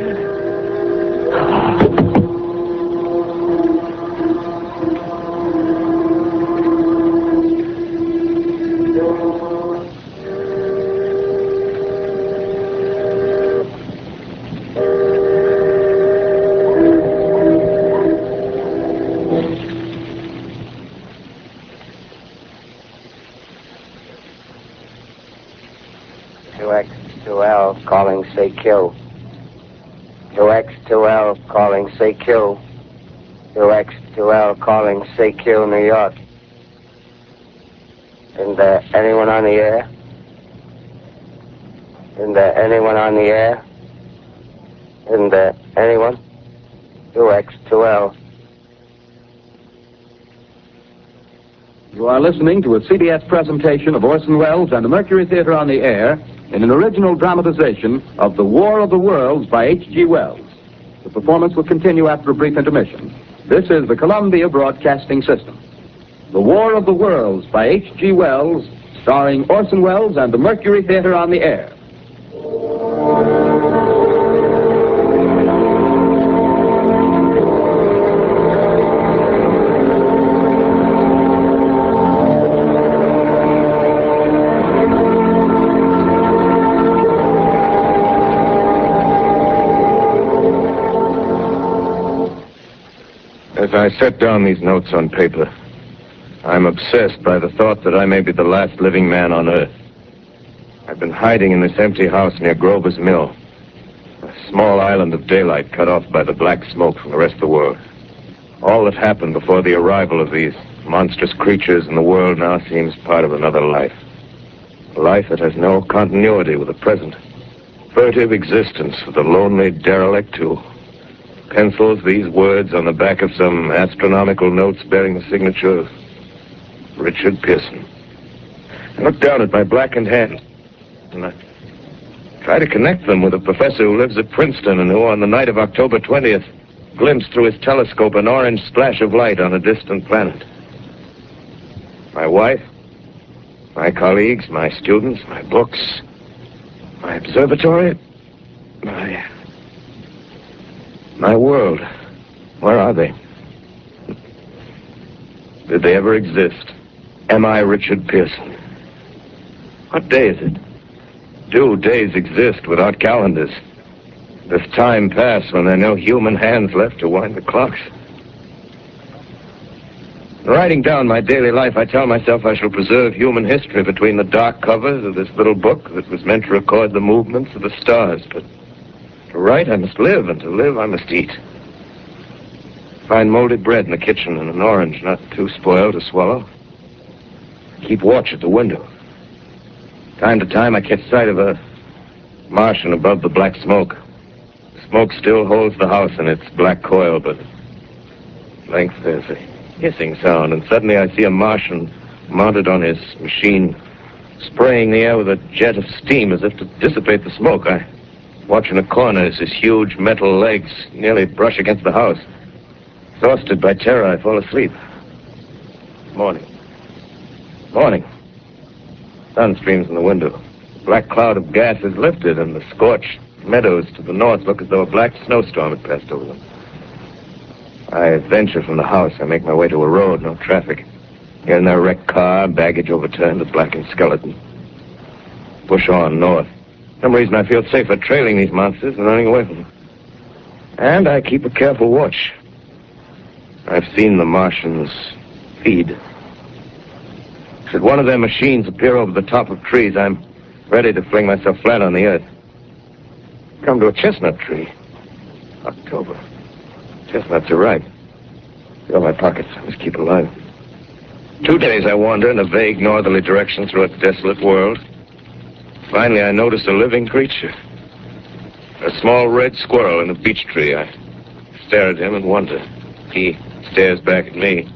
two X two L calling C Q. two X two L calling C Q. two X two L calling C Q, New York. Isn't there anyone on the air? Isn't there anyone on the air? Isn't there anyone? two X two L. You are listening to a C B S presentation of Orson Welles and the Mercury Theater on the Air in an original dramatization of The War of the Worlds by H G Wells. The performance will continue after a brief intermission. This is the Columbia Broadcasting System. The War of the Worlds by H G Wells, starring Orson Welles and the Mercury Theater on the Air. As I set down these notes on paper, I'm obsessed by the thought that I may be the last living man on Earth. I've been hiding in this empty house near Grover's Mill, a small island of daylight cut off by the black smoke from the rest of the world. All that happened before the arrival of these monstrous creatures in the world now seems part of another life. A life that has no continuity with the present. Furtive existence for the lonely derelict who pencils these words on the back of some astronomical notes bearing the signature of Richard Pearson. I look down at my blackened hand, and I try to connect them with a professor who lives at Princeton and who, on the night of October twentieth, glimpsed through his telescope an orange splash of light on a distant planet. My wife, my colleagues, my students, my books, my observatory, my... my world. Where are they? Did they ever exist? Am I Richard Pearson? What day is it? Do days exist without calendars? Does time pass when there are no human hands left to wind the clocks? Writing down my daily life, I tell myself I shall preserve human history between the dark covers of this little book that was meant to record the movements of the stars. But to write, I must live, and to live, I must eat. Find molded bread in the kitchen and an orange not too spoiled to swallow. Keep watch at the window. Time to time, I catch sight of a Martian above the black smoke. The smoke still holds the house in its black coil, but at length there's a hissing sound, and suddenly I see a Martian mounted on his machine, spraying the air with a jet of steam as if to dissipate the smoke. I watch in a corner as his huge metal legs nearly brush against the house. Exhausted by terror, I fall asleep. Morning. Morning. Sun streams in the window. The black cloud of gas is lifted, and the scorched meadows to the north look as though a black snowstorm had passed over them. I venture from the house. I make my way to a road, no traffic. Here and there, a wrecked car, baggage overturned, a blackened skeleton. Push on north. For some reason, I feel safer trailing these monsters than running away from them. And I keep a careful watch. I've seen the Martians feed. Should one of their machines appear over the top of trees, I'm ready to fling myself flat on the earth. Come to a chestnut tree. October. Chestnuts are ripe. Fill my pockets. I must keep alive. Two days I wander in a vague northerly direction through a desolate world. Finally, I notice a living creature. A small red squirrel in a beech tree. I stare at him and wonder. He stares back at me.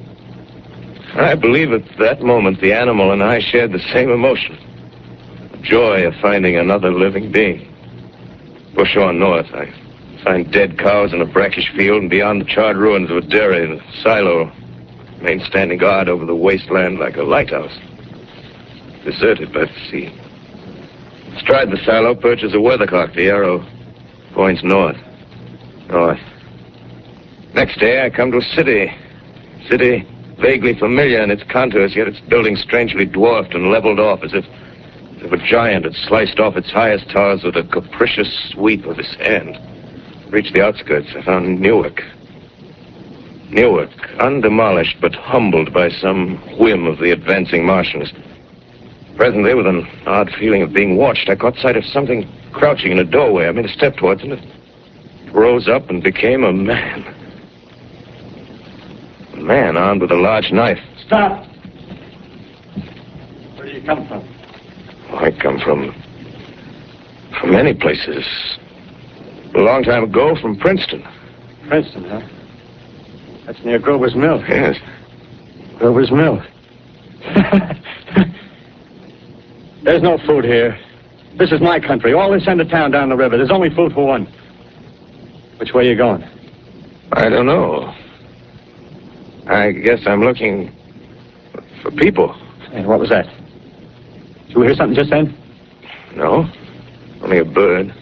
I believe at that moment the animal and I shared the same emotion. The joy of finding another living being. Push on north. I find dead cows in a brackish field, and beyond the charred ruins of a dairy and a silo remain standing guard over the wasteland like a lighthouse. Deserted by the sea. Astride the silo perches a weathercock. The arrow points north. North. Next day I come to a city. City vaguely familiar in its contours, yet its buildings strangely dwarfed and leveled off as if, as if a giant had sliced off its highest towers with a capricious sweep of his hand. Reached the outskirts. I found Newark. Newark, undemolished but humbled by some whim of the advancing Martians. Presently, with an odd feeling of being watched, I caught sight of something crouching in a doorway. I made a step towards it. It rose up and became a man. A man armed with a large knife. Stop! Where do you come from? Oh, I come from... from many places. A long time ago, from Princeton. Princeton, huh? That's near Grover's Mill. Yes. Grover's Mill. There's no food here. This is my country. All this end of town down the river. There's only food for one. Which way are you going? I don't know. I guess I'm looking for people. Hey, what was that? Did you hear something just then? No. Only a bird.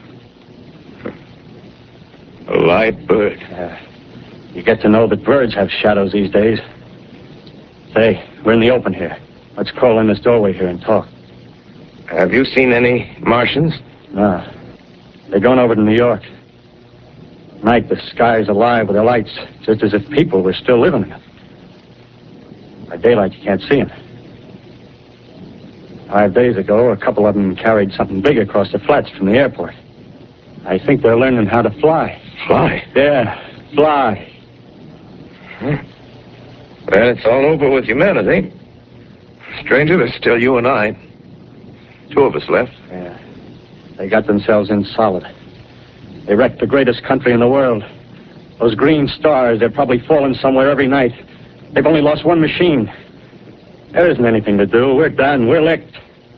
A light bird. Uh, you get to know that birds have shadows these days. Say, we're in the open here. Let's crawl in this doorway here and talk. Have you seen any Martians? No. They're going over to New York. At night, the sky's alive with their lights, just as if people were still living in it. By daylight, you can't see them. Five days ago, a couple of them carried something big across the flats from the airport. I think they're learning how to fly. Fly? Yeah, fly. Hmm. Well, it's all over with humanity. Stranger, there's still you and I. Two of us left. Yeah. They got themselves in solid. They wrecked the greatest country in the world. Those green stars, they're probably falling somewhere every night. They've only lost one machine. There isn't anything to do. We're done. We're licked.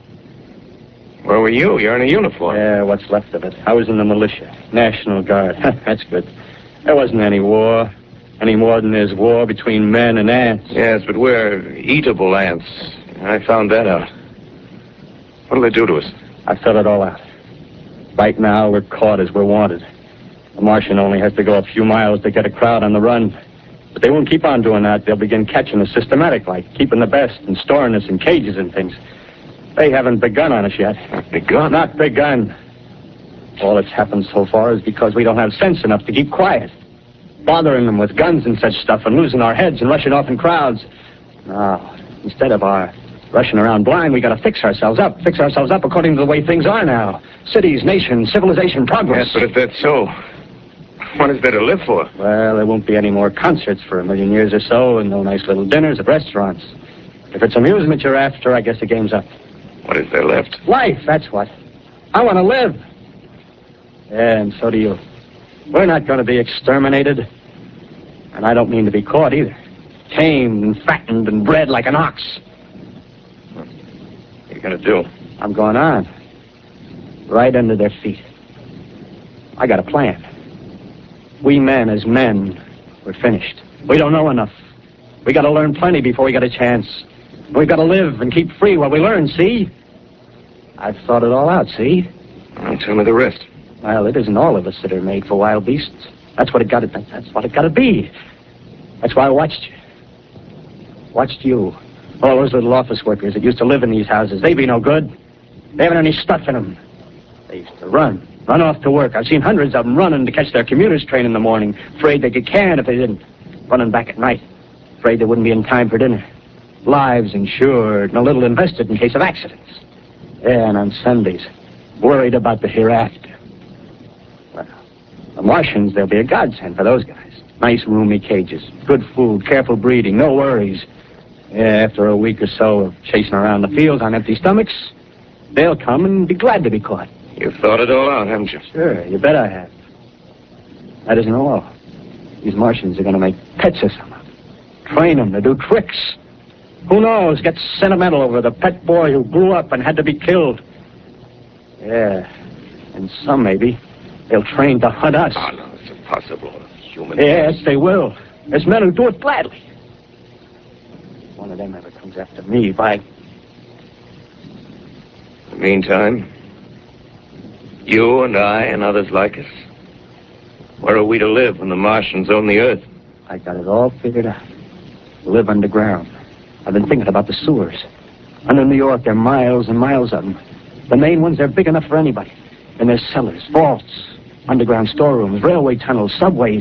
Where were you? You're in a uniform. Yeah, what's left of it. I was in the militia. National Guard. That's good. There wasn't any war. Any more than there's war between men and ants. Yes, but we're eatable ants. I found that out. What'll they do to us? I filled it all out. Right now, we're caught as we're wanted. The Martian only has to go a few miles to get a crowd on the run. But they won't keep on doing that. They'll begin catching us systematic, like keeping the best and storing us in cages and things. They haven't begun on us yet. Not begun? Not begun. All that's happened so far is because we don't have sense enough to keep quiet. Bothering them with guns and such stuff and losing our heads and rushing off in crowds. No, instead of our rushing around blind, we got to fix ourselves up. Fix ourselves up according to the way things are now. Cities, nations, civilization, progress. Yes, but if that's so, what is there to live for? Well, there won't be any more concerts for a million years or so and no nice little dinners at restaurants. If it's amusement you're after, I guess the game's up. What is there left? Life, that's what. I want to live. Yeah, and so do you. We're not going to be exterminated. And I don't mean to be caught either. Tamed and fattened and bred like an ox. What are you going to do? I'm going on. Right under their feet. I got a plan. We men as men, we're finished. We don't know enough. We got to learn plenty before we get a chance. We've got to live and keep free while we learn, see? I've thought it all out, see? Well, tell me the rest. Well, it isn't all of us that are made for wild beasts. That's what it got to. That's what it got to be. That's why I watched you. Watched you. All those little office workers that used to live in these houses. They be no good. They haven't any stuff in them. They used to run. Run off to work. I've seen hundreds of them running to catch their commuter's train in the morning. Afraid they'd get canned if they didn't. Running back at night. Afraid they wouldn't be in time for dinner. Lives insured and a little invested in case of accidents. Yeah, and on Sundays, worried about the hereafter. Well, the Martians, they'll be a godsend for those guys. Nice, roomy cages, good food, careful breeding, no worries. Yeah, after a week or so of chasing around the fields on empty stomachs, they'll come and be glad to be caught. You've thought it all out, haven't you? Sure, you bet I have. That isn't all. These Martians are going to make pets of some of them. Train them to do tricks. Who knows, get sentimental over the pet boy who grew up and had to be killed. Yeah, and some maybe, they'll train to hunt us. Oh, no, it's impossible. Human Yes, beings. They will. There's men who do it gladly. If one of them ever comes after me, by... In the meantime, you and I and others like us, where are we to live when the Martians own the Earth? I got it all figured out. Live underground. I've been thinking about the sewers. Under New York, there are miles and miles of them. The main ones, they're big enough for anybody. And there's cellars, vaults, underground storerooms, railway tunnels, subways.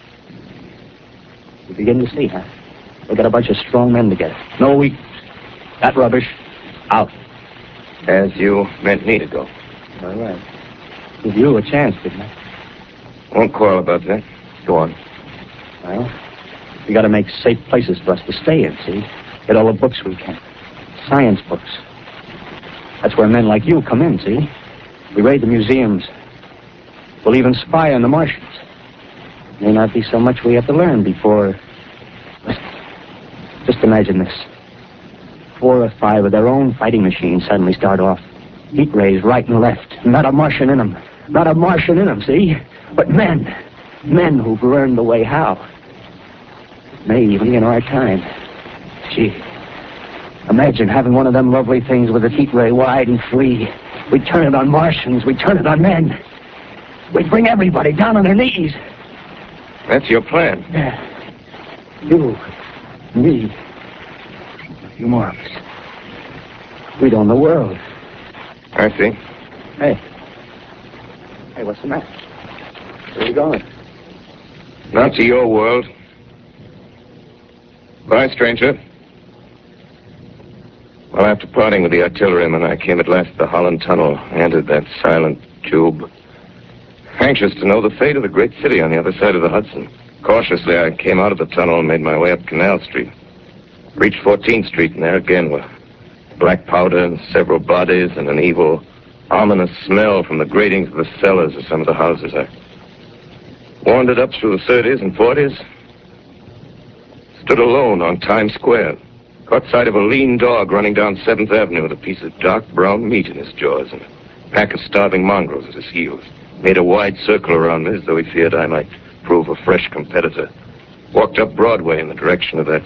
You begin to see, huh? We got a bunch of strong men together. No weak. That rubbish, out. As you meant me to go. All right. Give you a chance, didn't I? Won't quarrel about that. Go on. Well, we got to make safe places for us to stay in, see? Get all the books we can. Science books. That's where men like you come in, see? We raid the museums. We'll even spy on the Martians. May not be so much we have to learn before... Listen, just imagine this. four or five of their own fighting machines suddenly start off. Heat rays right and left. Not a Martian in them. Not a Martian in them, see? But men. Men who've learned the way how. Maybe in our time. Gee. Imagine having one of them lovely things with a heat ray wide and free. We'd turn it on Martians. We'd turn it on men. We'd bring everybody down on their knees. That's your plan. Yeah. You. Me. A few more of us. We'd own the world. I see. Hey. Hey, what's the matter? Where are you going? Not to your world. Bye, stranger. Well, after parting with the artilleryman, I came at last to the Holland Tunnel, entered that silent tube. Anxious to know the fate of the great city on the other side of the Hudson. Cautiously, I came out of the tunnel and made my way up Canal Street. Reached fourteenth Street, and there again were black powder and several bodies and an evil, ominous smell from the gratings of the cellars of some of the houses. I wandered up through the thirties and forties, stood alone on Times Square, caught sight of a lean dog running down seventh Avenue with a piece of dark brown meat in his jaws and a pack of starving mongrels at his heels. Made a wide circle around me as though he feared I might prove a fresh competitor. Walked up Broadway in the direction of that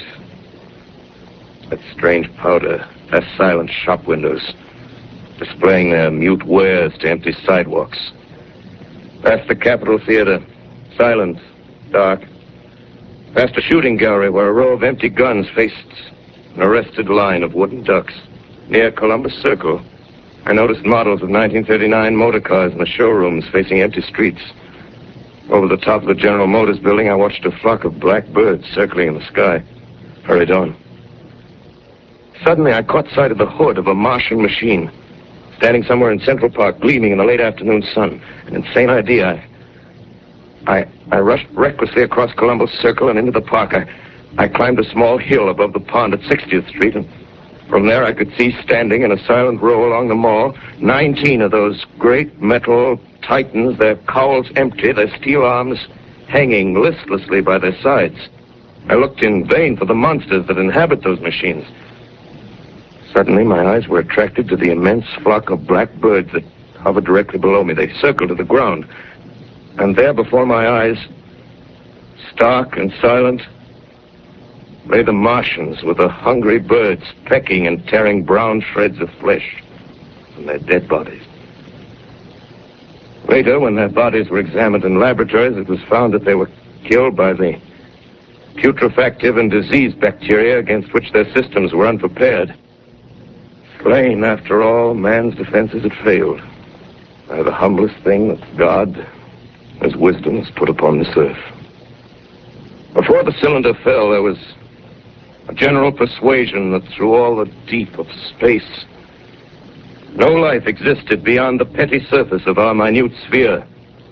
that strange powder, past silent shop windows, displaying their mute wares to empty sidewalks. Past the Capitol Theater, silent, dark. Past a shooting gallery where a row of empty guns faced an arrested line of wooden ducks. Near Columbus Circle, I noticed models of nineteen thirty-nine motor cars in the showrooms facing empty streets. Over the top of the General Motors building, I watched a flock of black birds circling in the sky. Hurried on. Suddenly, I caught sight of the hood of a Martian machine, standing somewhere in Central Park, gleaming in the late afternoon sun. An insane idea. I, I, I rushed recklessly across Columbus Circle and into the park. I, I climbed a small hill above the pond at sixtieth Street, and from there I could see standing in a silent row along the mall, nineteen of those great metal titans, their cowls empty, their steel arms hanging listlessly by their sides. I looked in vain for the monsters that inhabit those machines. Suddenly, my eyes were attracted to the immense flock of black birds that hovered directly below me. They circled to the ground. And there before my eyes, stark and silent, lay the Martians with the hungry birds pecking and tearing brown shreds of flesh from their dead bodies. Later, when their bodies were examined in laboratories, it was found that they were killed by the putrefactive and disease bacteria against which their systems were unprepared. Slain, after all, man's defenses had failed by the humblest thing that God, His wisdom, has put upon this earth. Before the cylinder fell, there was a general persuasion that through all the deep of space, no life existed beyond the petty surface of our minute sphere.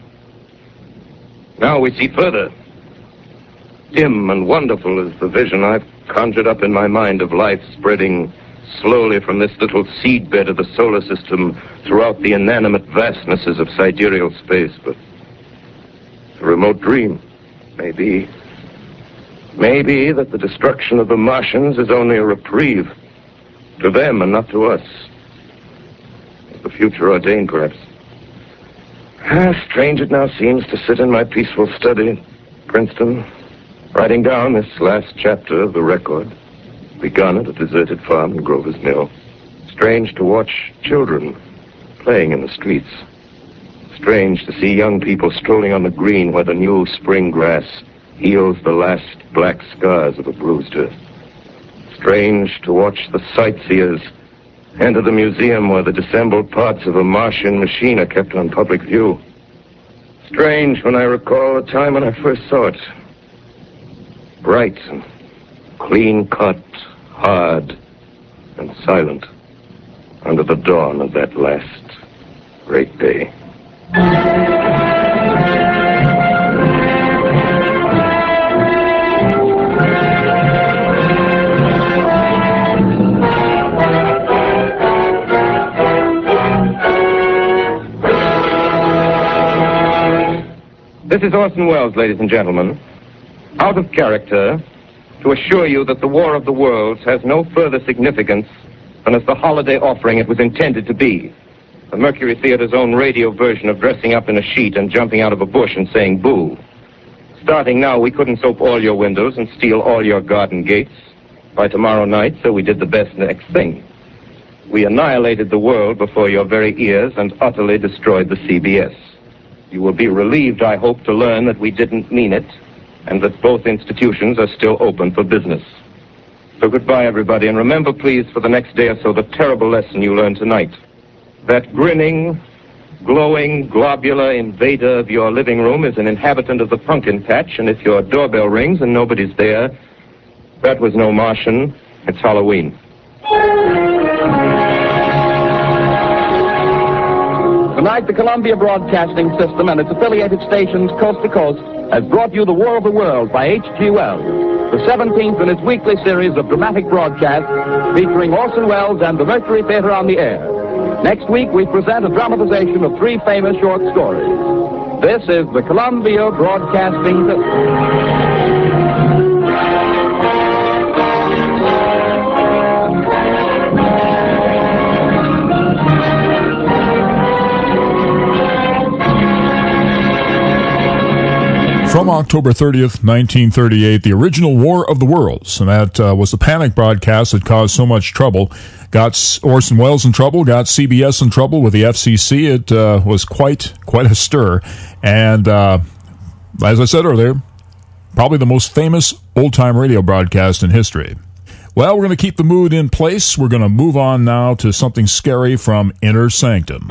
Now we see further. Dim and wonderful is the vision I've conjured up in my mind of life spreading slowly from this little seedbed of the solar system throughout the inanimate vastnesses of sidereal space. But a remote dream, maybe. Maybe that the destruction of the Martians is only a reprieve to them and not to us. The future ordained, perhaps. Ah, strange it now seems to sit in my peaceful study in Princeton, writing down this last chapter of the record, begun at a deserted farm in Grover's Mill. Strange to watch children playing in the streets. Strange to see young people strolling on the green where the new spring grass heals the last black scars of a bruised earth. Strange to watch the sightseers enter the museum where the disassembled parts of a Martian machine are kept on public view. Strange when I recall the time when I first saw it. Bright and clean-cut, hard and silent under the dawn of that last great day. This is Orson Welles, ladies and gentlemen. Out of character, to assure you that the War of the Worlds has no further significance than as the holiday offering it was intended to be. The Mercury Theater's own radio version of dressing up in a sheet and jumping out of a bush and saying boo. Starting now, we couldn't soap all your windows and steal all your garden gates by tomorrow night, so we did the best next thing. We annihilated the world before your very ears and utterly destroyed the C B S. You will be relieved, I hope, to learn that we didn't mean it, and that both institutions are still open for business. So goodbye, everybody, and remember, please, for the next day or so, the terrible lesson you learned tonight. That grinning, glowing, globular invader of your living room is an inhabitant of the pumpkin patch, and if your doorbell rings and nobody's there, that was no Martian, it's Halloween. Tonight, the Columbia Broadcasting System and its affiliated stations coast to coast has brought you The War of the World by H G Wells, the seventeenth in its weekly series of dramatic broadcasts featuring Orson Welles and the Mercury Theater on the air. Next week, we present a dramatization of three famous short stories. This is the Columbia Broadcasting System. From October thirtieth, nineteen thirty-eight, the original War of the Worlds, and that uh, was the panic broadcast that caused so much trouble. Got Orson Welles in trouble, got C B S in trouble with the F C C. It uh, was quite quite a stir. And uh, as I said earlier, probably the most famous old-time radio broadcast in history. Well, we're going to keep the mood in place. We're going to move on now to something scary from Inner Sanctum.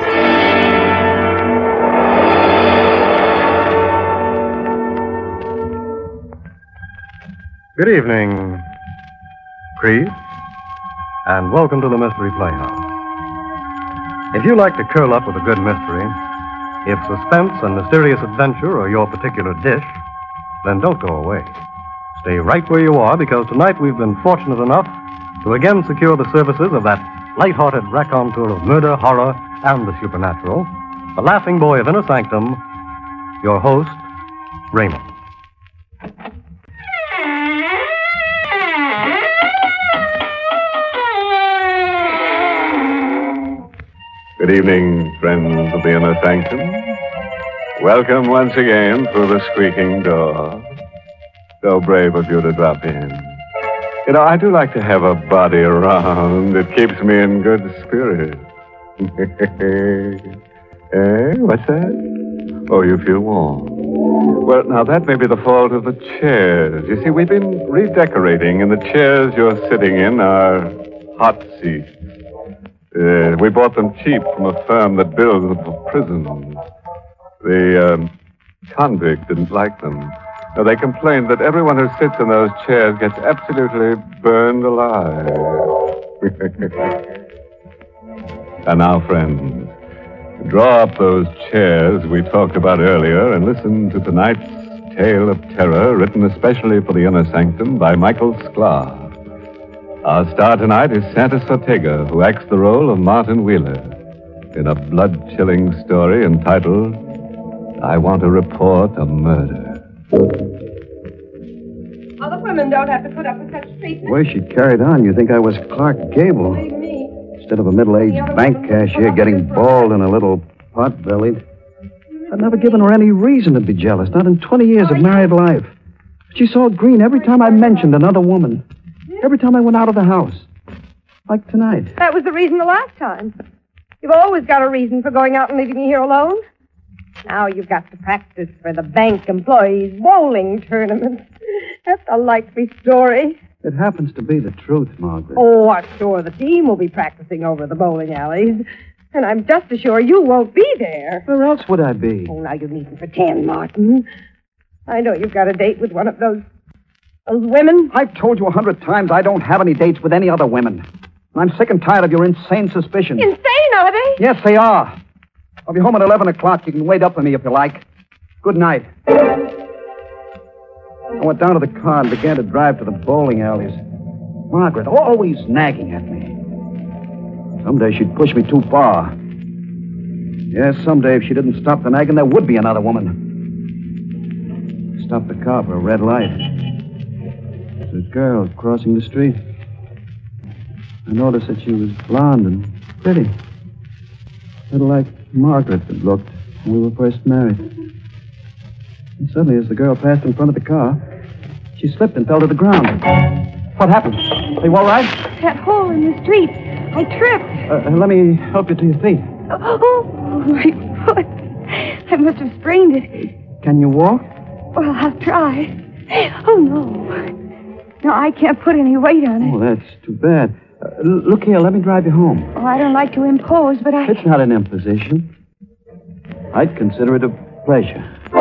Good evening, Creed, and welcome to the Mystery Playhouse. If you like to curl up with a good mystery, if suspense and mysterious adventure are your particular dish, then don't go away. Stay right where you are, because tonight we've been fortunate enough to again secure the services of that light-hearted raconteur of murder, horror, and the supernatural, the laughing boy of Inner Sanctum, your host, Raymond. Good evening, friends of the Inner Sanctum. Welcome once again through the squeaking door. So brave of you to drop in. You know, I do like to have a body around. It keeps me in good spirits. Eh? What's that? Oh, you feel warm. Well, now, that may be the fault of the chairs. You see, we've been redecorating, and the chairs you're sitting in are hot seats. Uh, we bought them cheap from a firm that builds them for prisons. The um, convict didn't like them. Now, they complained that everyone who sits in those chairs gets absolutely burned alive. And now, friends, draw up those chairs we talked about earlier and listen to tonight's tale of terror, written especially for the Inner Sanctum by Michael Sklar. Our star tonight is Santos Ortega, who acts the role of Martin Wheeler in a blood-chilling story entitled, I Want to Report a Murder. Other women don't have to put up with such treatment. The way she carried on, you think I was Clark Gable. Believe me. Instead of a middle-aged bank cashier getting bald and a little pot-bellied. I'd never given her any reason to be jealous, not in twenty years of married life. But she saw green every time I mentioned another woman. Every time I went out of the house. Like tonight. That was the reason the last time. You've always got a reason for going out and leaving me here alone. Now you've got to practice for the bank employees' bowling tournament. That's a likely story. It happens to be the truth, Margaret. Oh, I'm sure the team will be practicing over the bowling alleys. And I'm just as sure you won't be there. Where else would I be? Oh, now you needn't pretend, Martin. I know you've got a date with one of those... Those women? I've told you a hundred times I don't have any dates with any other women. I'm sick and tired of your insane suspicions. Insane, are they? Yes, they are. I'll be home at eleven o'clock. You can wait up for me if you like. Good night. I went down to the car and began to drive to the bowling alleys. Margaret, always nagging at me. Someday she'd push me too far. Yes, someday if she didn't stop the nagging, there would be another woman. Stopped the car for a red light. a girl crossing the street. I noticed that she was blonde and pretty. A little like Margaret had looked when we were first married. And suddenly, as the girl passed in front of the car, she slipped and fell to the ground. What happened? Are you all right? That hole in the street. I tripped. Uh, let me help you to your feet. Oh, my foot. I must have sprained it. Can you walk? Well, I'll try. Oh, no. No, I can't put any weight on it. Oh, that's too bad. Uh, look here, let me drive you home. Oh, I don't like to impose, but I... It's not an imposition. I'd consider it a pleasure.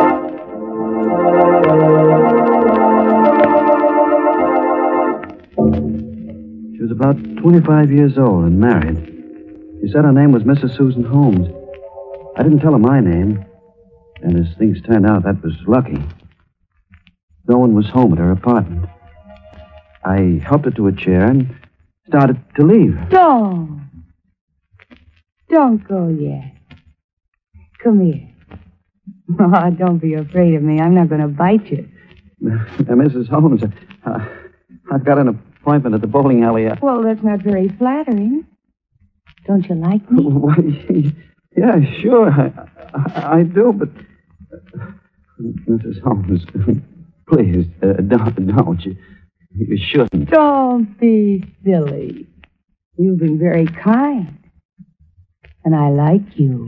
She was about twenty-five years old and married. She said her name was Missus Susan Holmes. I didn't tell her my name, and as things turned out, that was lucky. No one was home at her apartment. I helped her to a chair and started to leave. Don't. Don't go yet. Come here. Oh, don't be afraid of me. I'm not going to bite you. Now, Missus Holmes, uh, I've got an appointment at the bowling alley. Uh, Well, that's not very flattering. Don't you like me? Well, yeah, sure, I, I, I do, but... Uh, Missus Holmes, please, uh, don't, don't. You, you shouldn't. Don't be silly. You've been very kind. And I like you.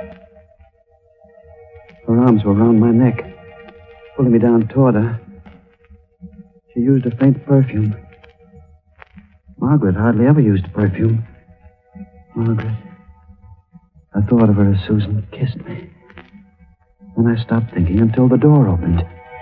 Her arms were around my neck, pulling me down toward her. She used a faint perfume. Margaret hardly ever used perfume. Margaret. I thought of her as Susan kissed me. Then I stopped thinking until the door opened.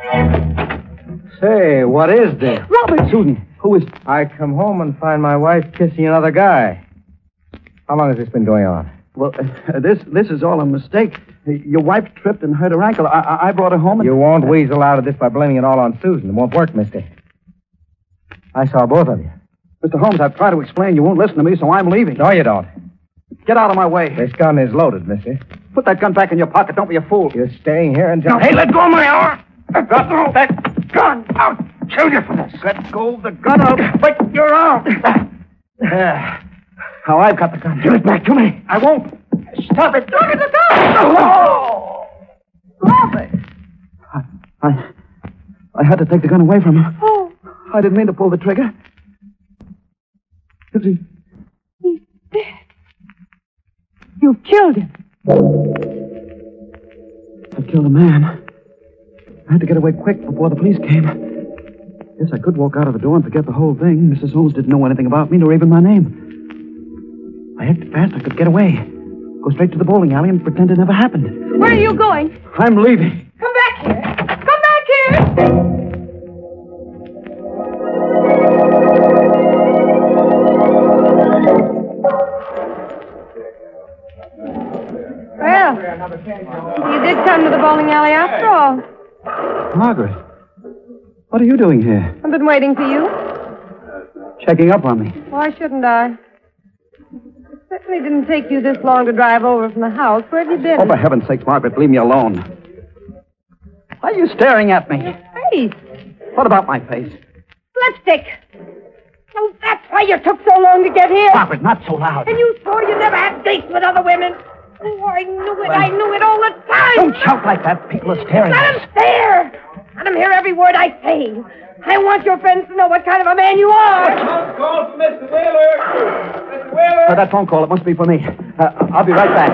Say, what is this? Robert! Susan, who is... I come home and find my wife kissing another guy. How long has this been going on? Well, uh, this this is all a mistake. Your wife tripped and hurt her ankle. I, I, I brought her home and... You won't weasel out of this by blaming it all on Susan. It won't work, mister. I saw both of you. Mister Holmes, I've tried to explain. You won't listen to me, so I'm leaving. No, you don't. Get out of my way. This gun is loaded, mister. Put that gun back in your pocket. Don't be a fool. You're staying here until... No. Hey, let go of my arm! Let go of that gun! I'll kill you for this. Let go of the gun. I'll break your arm. There. Now I've got the gun. Give it back to me. I won't. Stop it. Look at the gun. Oh! Stop it. I, I, I had to take the gun away from her. Oh. I didn't mean to pull the trigger. Is he... He's dead. You killed him. I killed a man. I had to get away quick before the police came. Yes, I could walk out of the door and forget the whole thing. Missus Holmes didn't know anything about me, nor even my name. I acted fast. I could get away. Go straight to the bowling alley and pretend it never happened. Where are you going? I'm leaving. Come back here. Come back here. Well, you did come to the bowling alley after all. Margaret, what are you doing here? I've been waiting for you. Checking up on me. Why shouldn't I? It certainly didn't take you this long to drive over from the house. Where have you been? Oh, for heaven's sakes, Margaret, leave me alone. Why are you staring at me? Your face. What about my face? Lipstick. Oh, that's why you took so long to get here. Margaret, not so loud. And you swore you never had dates with other women. Oh, I knew it. I knew it all the time. Don't shout like that. People are staring Let at them us. stare. Let them hear every word I say. I want your friends to know what kind of a man you are. Call for Mister Wheeler. Mister Wheeler. Uh, that phone call, it must be for me. Uh, I'll be right back.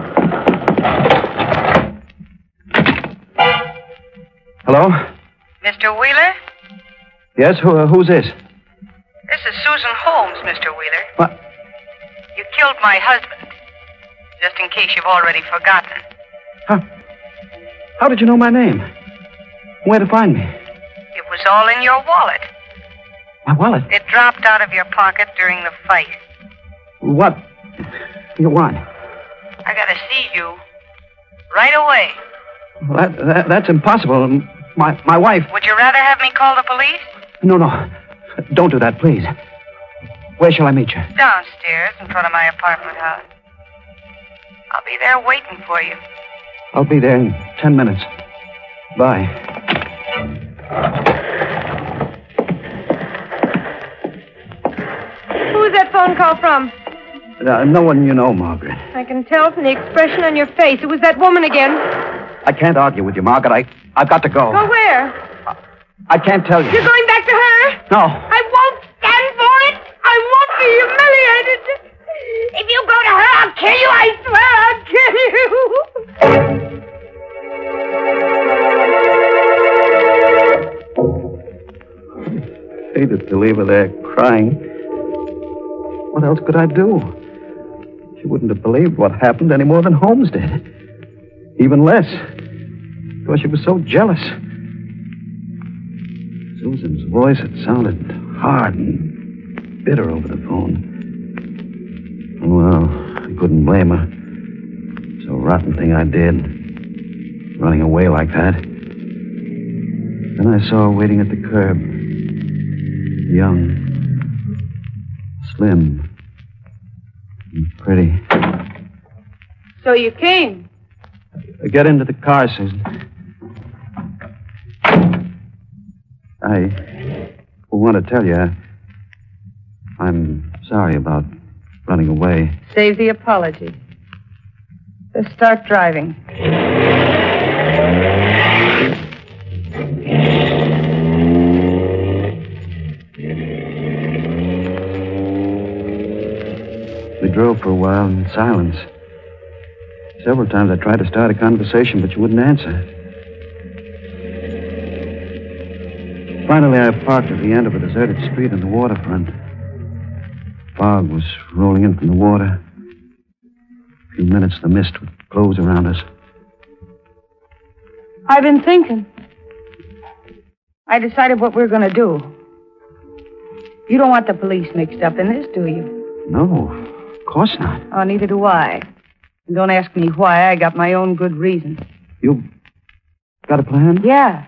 Hello? Mister Wheeler? Yes, who, uh, who's this? This is Susan Holmes, Mister Wheeler. What? You killed my husband. Just in case you've already forgotten. How, how did you know my name? Where to find me? It was all in your wallet. My wallet? It dropped out of your pocket during the fight. What? You want? I gotta see you right away. Well, that, that, that's impossible. My, my wife... Would you rather have me call the police? No, no. Don't do that, please. Where shall I meet you? Downstairs in front of my apartment house. I'll be there waiting for you. I'll be there in ten minutes. Bye. phone call from? Uh, no one you know, Margaret. I can tell from the expression on your face. It was that woman again. I can't argue with you, Margaret. I, I've got to go. Go where? I can't tell you. You're going back to her? No. I won't stand for it. I won't be humiliated. If you go to her, I'll kill you. I swear I'll kill you. Hated to leave her there crying. What else could I do? She wouldn't have believed what happened any more than Holmes did. Even less. Because she was so jealous. Susan's voice had sounded hard and bitter over the phone. Well, I couldn't blame her. It's a rotten thing I did. Running away like that. Then I saw her waiting at the curb. Young. Slim. And pretty. So you came? Get into the car, Susan. I want to tell you, I'm sorry about running away. Save the apology. Let's start driving. We drove for a while in silence. Several times I tried to start a conversation, but you wouldn't answer. Finally, I parked at the end of a deserted street on the waterfront. Fog was rolling in from the water. In a few minutes, the mist would close around us. I've been thinking. I decided what we're going to do. You don't want the police mixed up in this, do you? No, of course not. Oh, neither do I. And don't ask me why. I got my own good reasons. You got a plan? Yeah.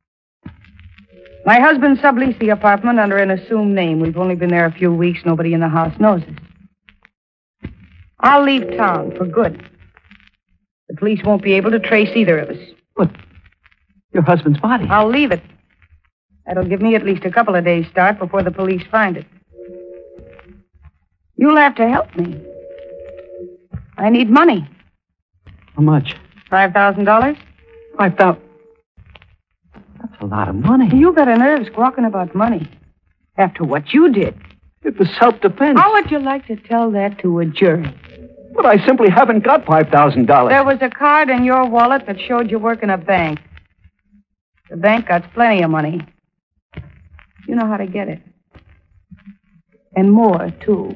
My husband subleased the apartment under an assumed name. We've only been there a few weeks. Nobody in the house knows us. I'll leave town for good. The police won't be able to trace either of us. But your husband's body. I'll leave it. That'll give me at least a couple of days' start before the police find it. You'll have to help me. I need money. How much? Five thousand dollars? Five thousand. That's a lot of money. You got a nerve squawking about money. After what you did. It was self-defense. How would you like to tell that to a jury? But I simply haven't got five thousand dollars. There was a card in your wallet that showed you work in a bank. The bank got plenty of money. You know how to get it. And more, too.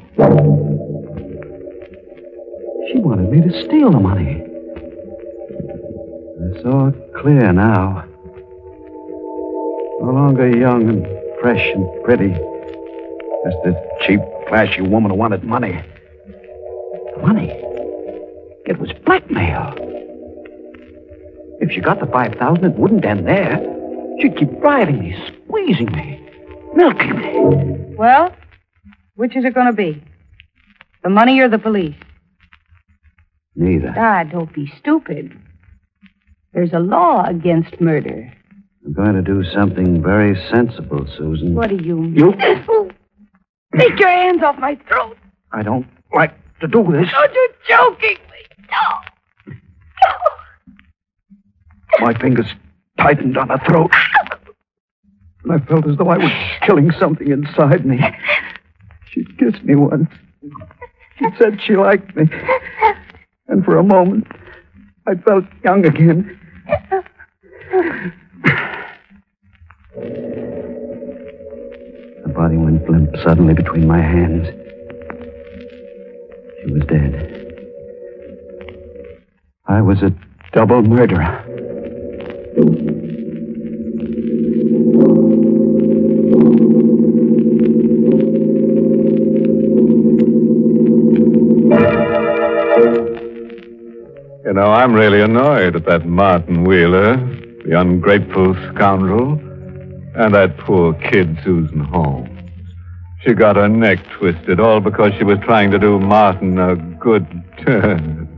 She wanted me to steal the money. I saw it clear now. No longer young and fresh and pretty. Just a cheap, flashy woman who wanted money. Money? It was blackmail. If she got the five thousand, it wouldn't end there. She'd keep riding me, squeezing me, milking me. Well, which is it going to be? The money or the police? Neither. Ah, don't be stupid. There's a law against murder. I'm going to do something very sensible, Susan. What do you mean? You? Take your hands off my throat. I don't like to do this. Don't you joking me? No. My fingers tightened on her throat. And I felt as though I was killing something inside me. She kissed me once. She said she liked me. And for a moment, I felt young again. The body went limp suddenly between my hands. She was dead. I was a double murderer. You know, I'm really annoyed at that Martin Wheeler, the ungrateful scoundrel, and that poor kid, Susan Holmes. She got her neck twisted, all because she was trying to do Martin a good turn.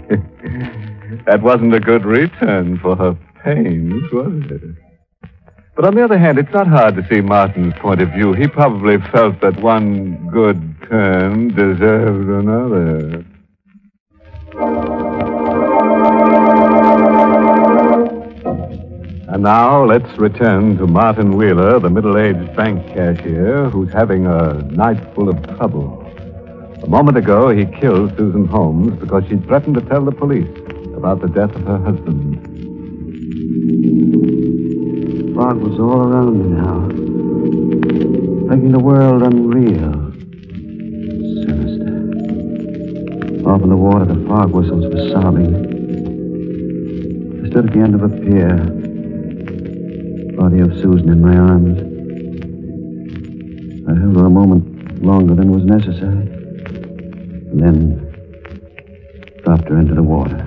That wasn't a good return for her pains, was it? But on the other hand, it's not hard to see Martin's point of view. He probably felt that one good turn deserved another. And now let's return to Martin Wheeler, the middle-aged bank cashier who's having a night full of trouble. A moment ago, he killed Susan Holmes because she threatened to tell the police about the death of her husband. Fog was all around me now, making the world unreal, sinister. Off in the water, the fog whistles were sobbing. I stood at the end of a pier, body of Susan in my arms. I held her a moment longer than was necessary, and then dropped her into the water.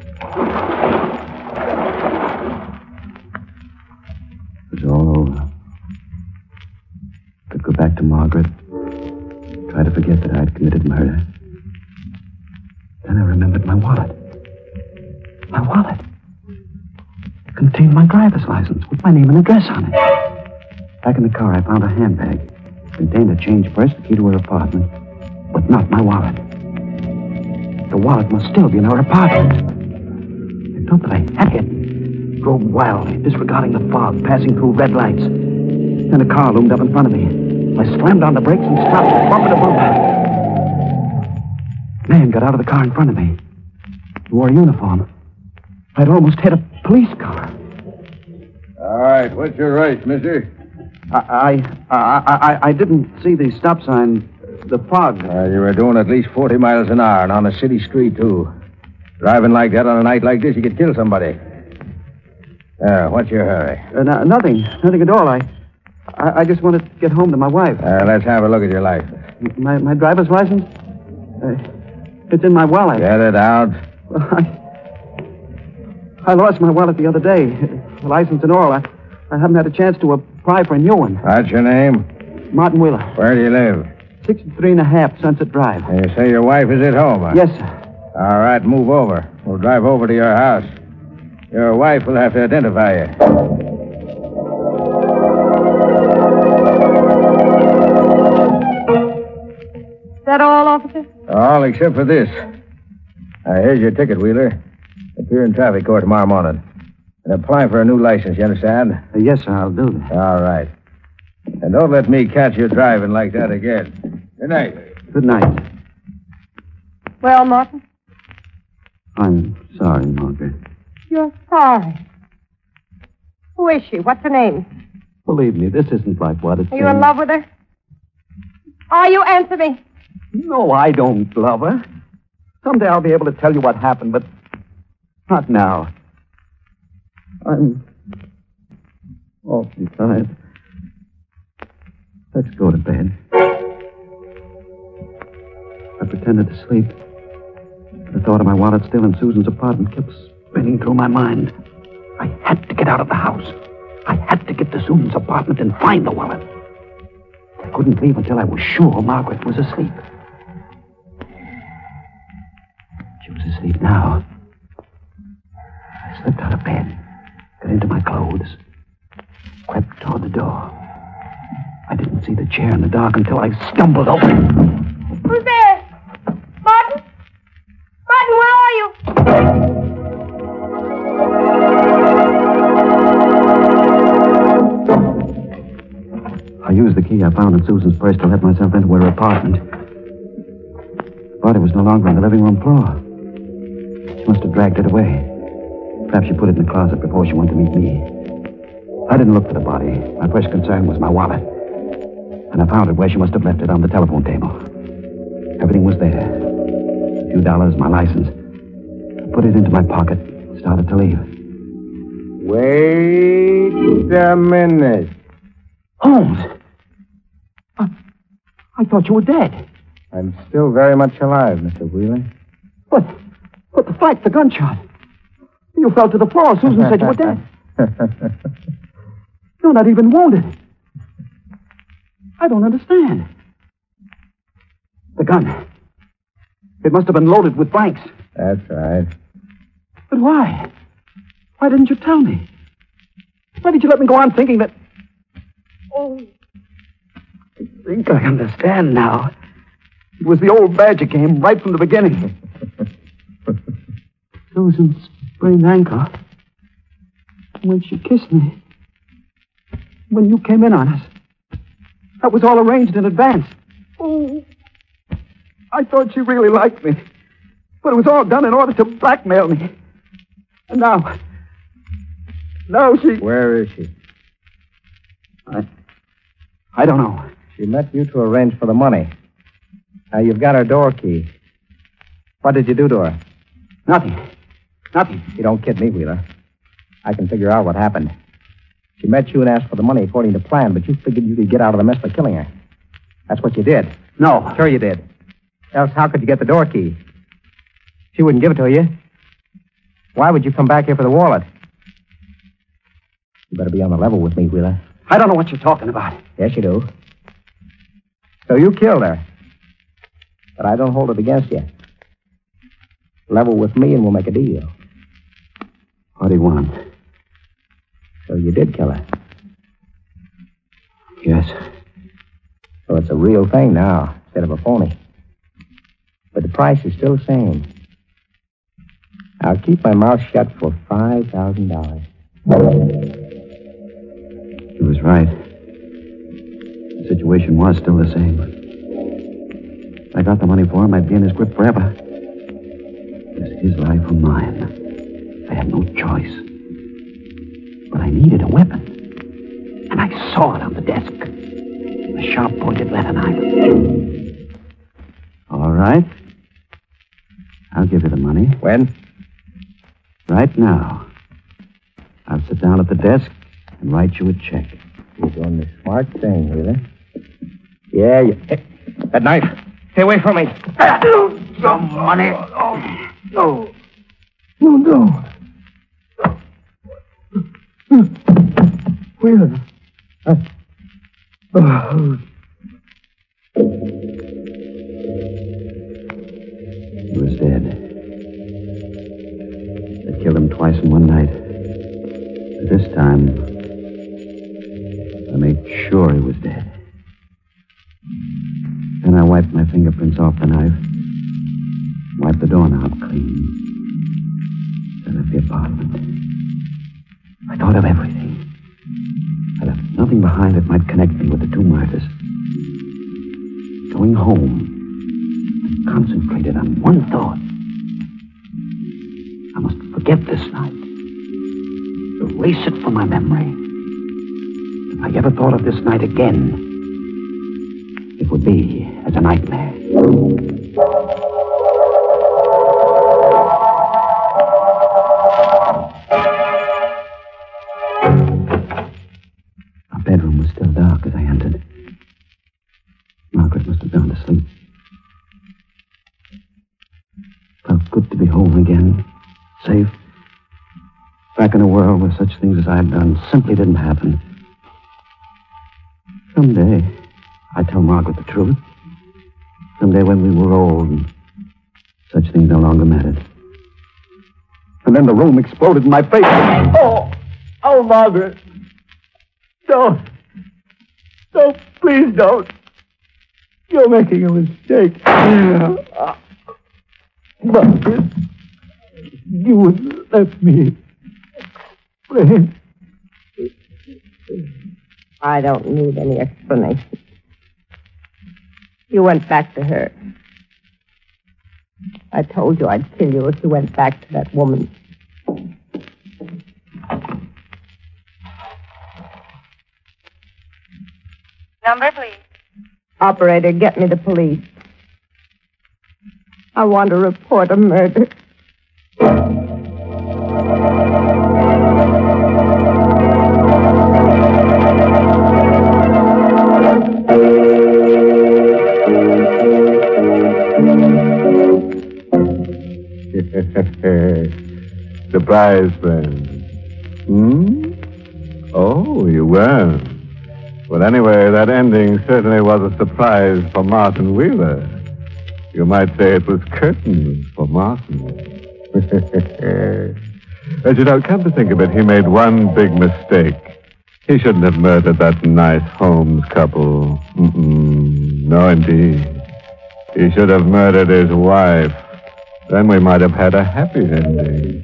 It was all over. Could go back to Margaret, try to forget that I'd committed murder. Then I remembered my wallet. My wallet. It contained my driver's license with my name and address on it. Back in the car, I found a handbag. It contained a change purse, the key to her apartment, but not my wallet. The wallet must still be in her apartment. I thought that I had it. Drove wildly, disregarding the fog, passing through red lights. Then a car loomed up in front of me. I slammed on the brakes and stopped, bumper to bumper. Man got out of the car in front of me. He wore a uniform. I'd almost hit a police car. All right, what's your race, mister? I I, I, I, I didn't see the stop sign. The fog. Uh, you were doing at least forty miles an hour and on a city street, too. Driving like that on a night like this, you could kill somebody. Uh, what's your hurry? Uh, no, nothing. Nothing at all. I, I I just wanted to get home to my wife. Uh, let's have a look at your license. My my driver's license? Uh, it's in my wallet. Get it out. Well, I, I lost my wallet the other day. The license and all. I, I haven't had a chance to apply for a new one. What's your name? Martin Wheeler. Where do you live? sixty-three and a half Sunset Drive. And you say your wife is at home, huh? Yes, sir. All right, move over. We'll drive over to your house. Your wife will have to identify you. Is that all, officer? All except for this. Uh, here's your ticket, Wheeler. Appear in traffic court tomorrow morning. And apply for a new license, you understand? Uh, yes, sir, I'll do that. All right. And don't let me catch you driving like that again. Good night. Good night. Well, Martin? I'm sorry, Margaret. You're sorry. Who is she? What's her name? Believe me, this isn't like what it's. Are you in love with her? Are you? Answer me. No, I don't love her. Someday I'll be able to tell you what happened, but not now. I'm awfully tired. Let's go to bed. I pretended to sleep. The thought of my wallet still in Susan's apartment kept spinning through my mind. I had to get out of the house. I had to get to Susan's apartment and find the wallet. I couldn't leave until I was sure Margaret was asleep. She was asleep now. I slipped out of bed, got into my clothes, crept toward the door. I didn't see the chair in the dark until I stumbled over it. Who's there? Martin? Martin, where are you? I used the key I found in Susan's purse to let myself into her apartment. The body was no longer on the living room floor. She must have dragged it away. Perhaps she put it in the closet before she went to meet me. I didn't look for the body. My first concern was my wallet. And I found it where she must have left it on the telephone table. Everything was there. A few dollars, my license. I put it into my pocket, started to leave. Wait a minute. Holmes! I, I thought you were dead. I'm still very much alive, Mister Wheeler. But, but the fight, the gunshot. You fell to the floor. Susan said you were dead. You're not even wounded. I don't understand. The gun. It must have been loaded with blanks. That's right. But why? Why didn't you tell me? Why did you let me go on thinking that Oh. I think I understand now. It was the old badger game right from the beginning. Susan's sprained ankle. When she kissed me. When you came in on us. That was all arranged in advance. Oh. I thought she really liked me. But it was all done in order to blackmail me. And now... Now she... Where is she? I... I don't know. She met you to arrange for the money. Now, you've got her door key. What did you do to her? Nothing. Nothing. You don't kid me, Wheeler. I can figure out what happened. She met you and asked for the money according to plan, but you figured you could get out of the mess by killing her. That's what you did. No. Sure you did. Else how could you get the door key? She wouldn't give it to you. Why would you come back here for the wallet? You better be on the level with me, Wheeler. I don't know what you're talking about. Yes, you do. So you killed her. But I don't hold it against you. Level with me and we'll make a deal. What do you want? So you did kill her. Yes. So it's a real thing now, instead of a phony. But the price is still the same. I'll keep my mouth shut for five thousand dollars. He was right. The situation was still the same. If I got the money for him, I'd be in his grip forever. It was his life or mine. I had no choice. But I needed a weapon. And I saw it on the desk. A sharp-pointed letter knife. All right. I'll give you the money. When? Right now. I'll sit down at the desk and write you a check. You're doing the smart thing, Wheeler. Yeah, you... Hey, that knife. Stay away from me. Some money. Oh, no. No, no. Wheeler. I... Oh. He was dead. They killed him twice in one night. But this time, I made sure he was dead. Then I wiped my fingerprints off the knife. Wiped the doorknob clean. Then left the apartment. I thought of everything. I left nothing behind that might connect me with the two murders. Going home, I concentrated on one thought. I must forget this night. Erase it from my memory. If I ever thought of this night again, it would be as a nightmare. Our bedroom was still dark as I entered. Margaret must have gone to sleep. Felt good to be home again, safe. Back in a world where such things as I had done simply didn't happen. Someday, I'd tell Margaret the truth. Someday when we were old and such things no longer mattered. And then the room exploded in my face. Oh, oh, Margaret. Don't. Don't, please don't. You're making a mistake. Uh, Margaret, you wouldn't let me explain. I don't need any explanation. You went back to her. I told you I'd kill you if you went back to that woman. Number, please. Operator, get me the police. I want to report a murder. Surprise, friend. Hmm? Oh, you weren't. Well, anyway, that ending certainly was a surprise for Martin Wheeler. You might say it was curtains for Martin. As you know, come to think of it, he made one big mistake. He shouldn't have murdered that nice Holmes couple. Mm-mm. No, indeed. He should have murdered his wife. Then we might have had a happy ending.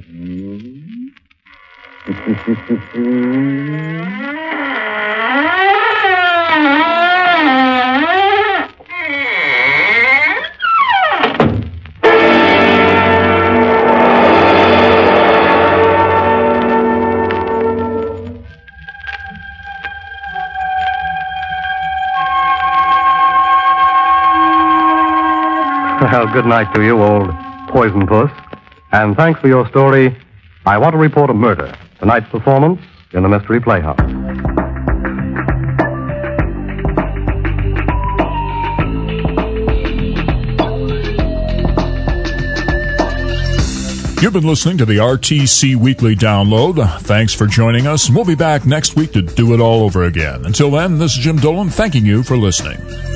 Well, good night to you, old poison puss. And thanks for your story, I Want to Report a Murder. Tonight's performance in the Mystery Playhouse. You've been listening to the R T C Weekly Download. Thanks for joining us. We'll be back next week to do it all over again. Until then, this is Jim Dolan thanking you for listening.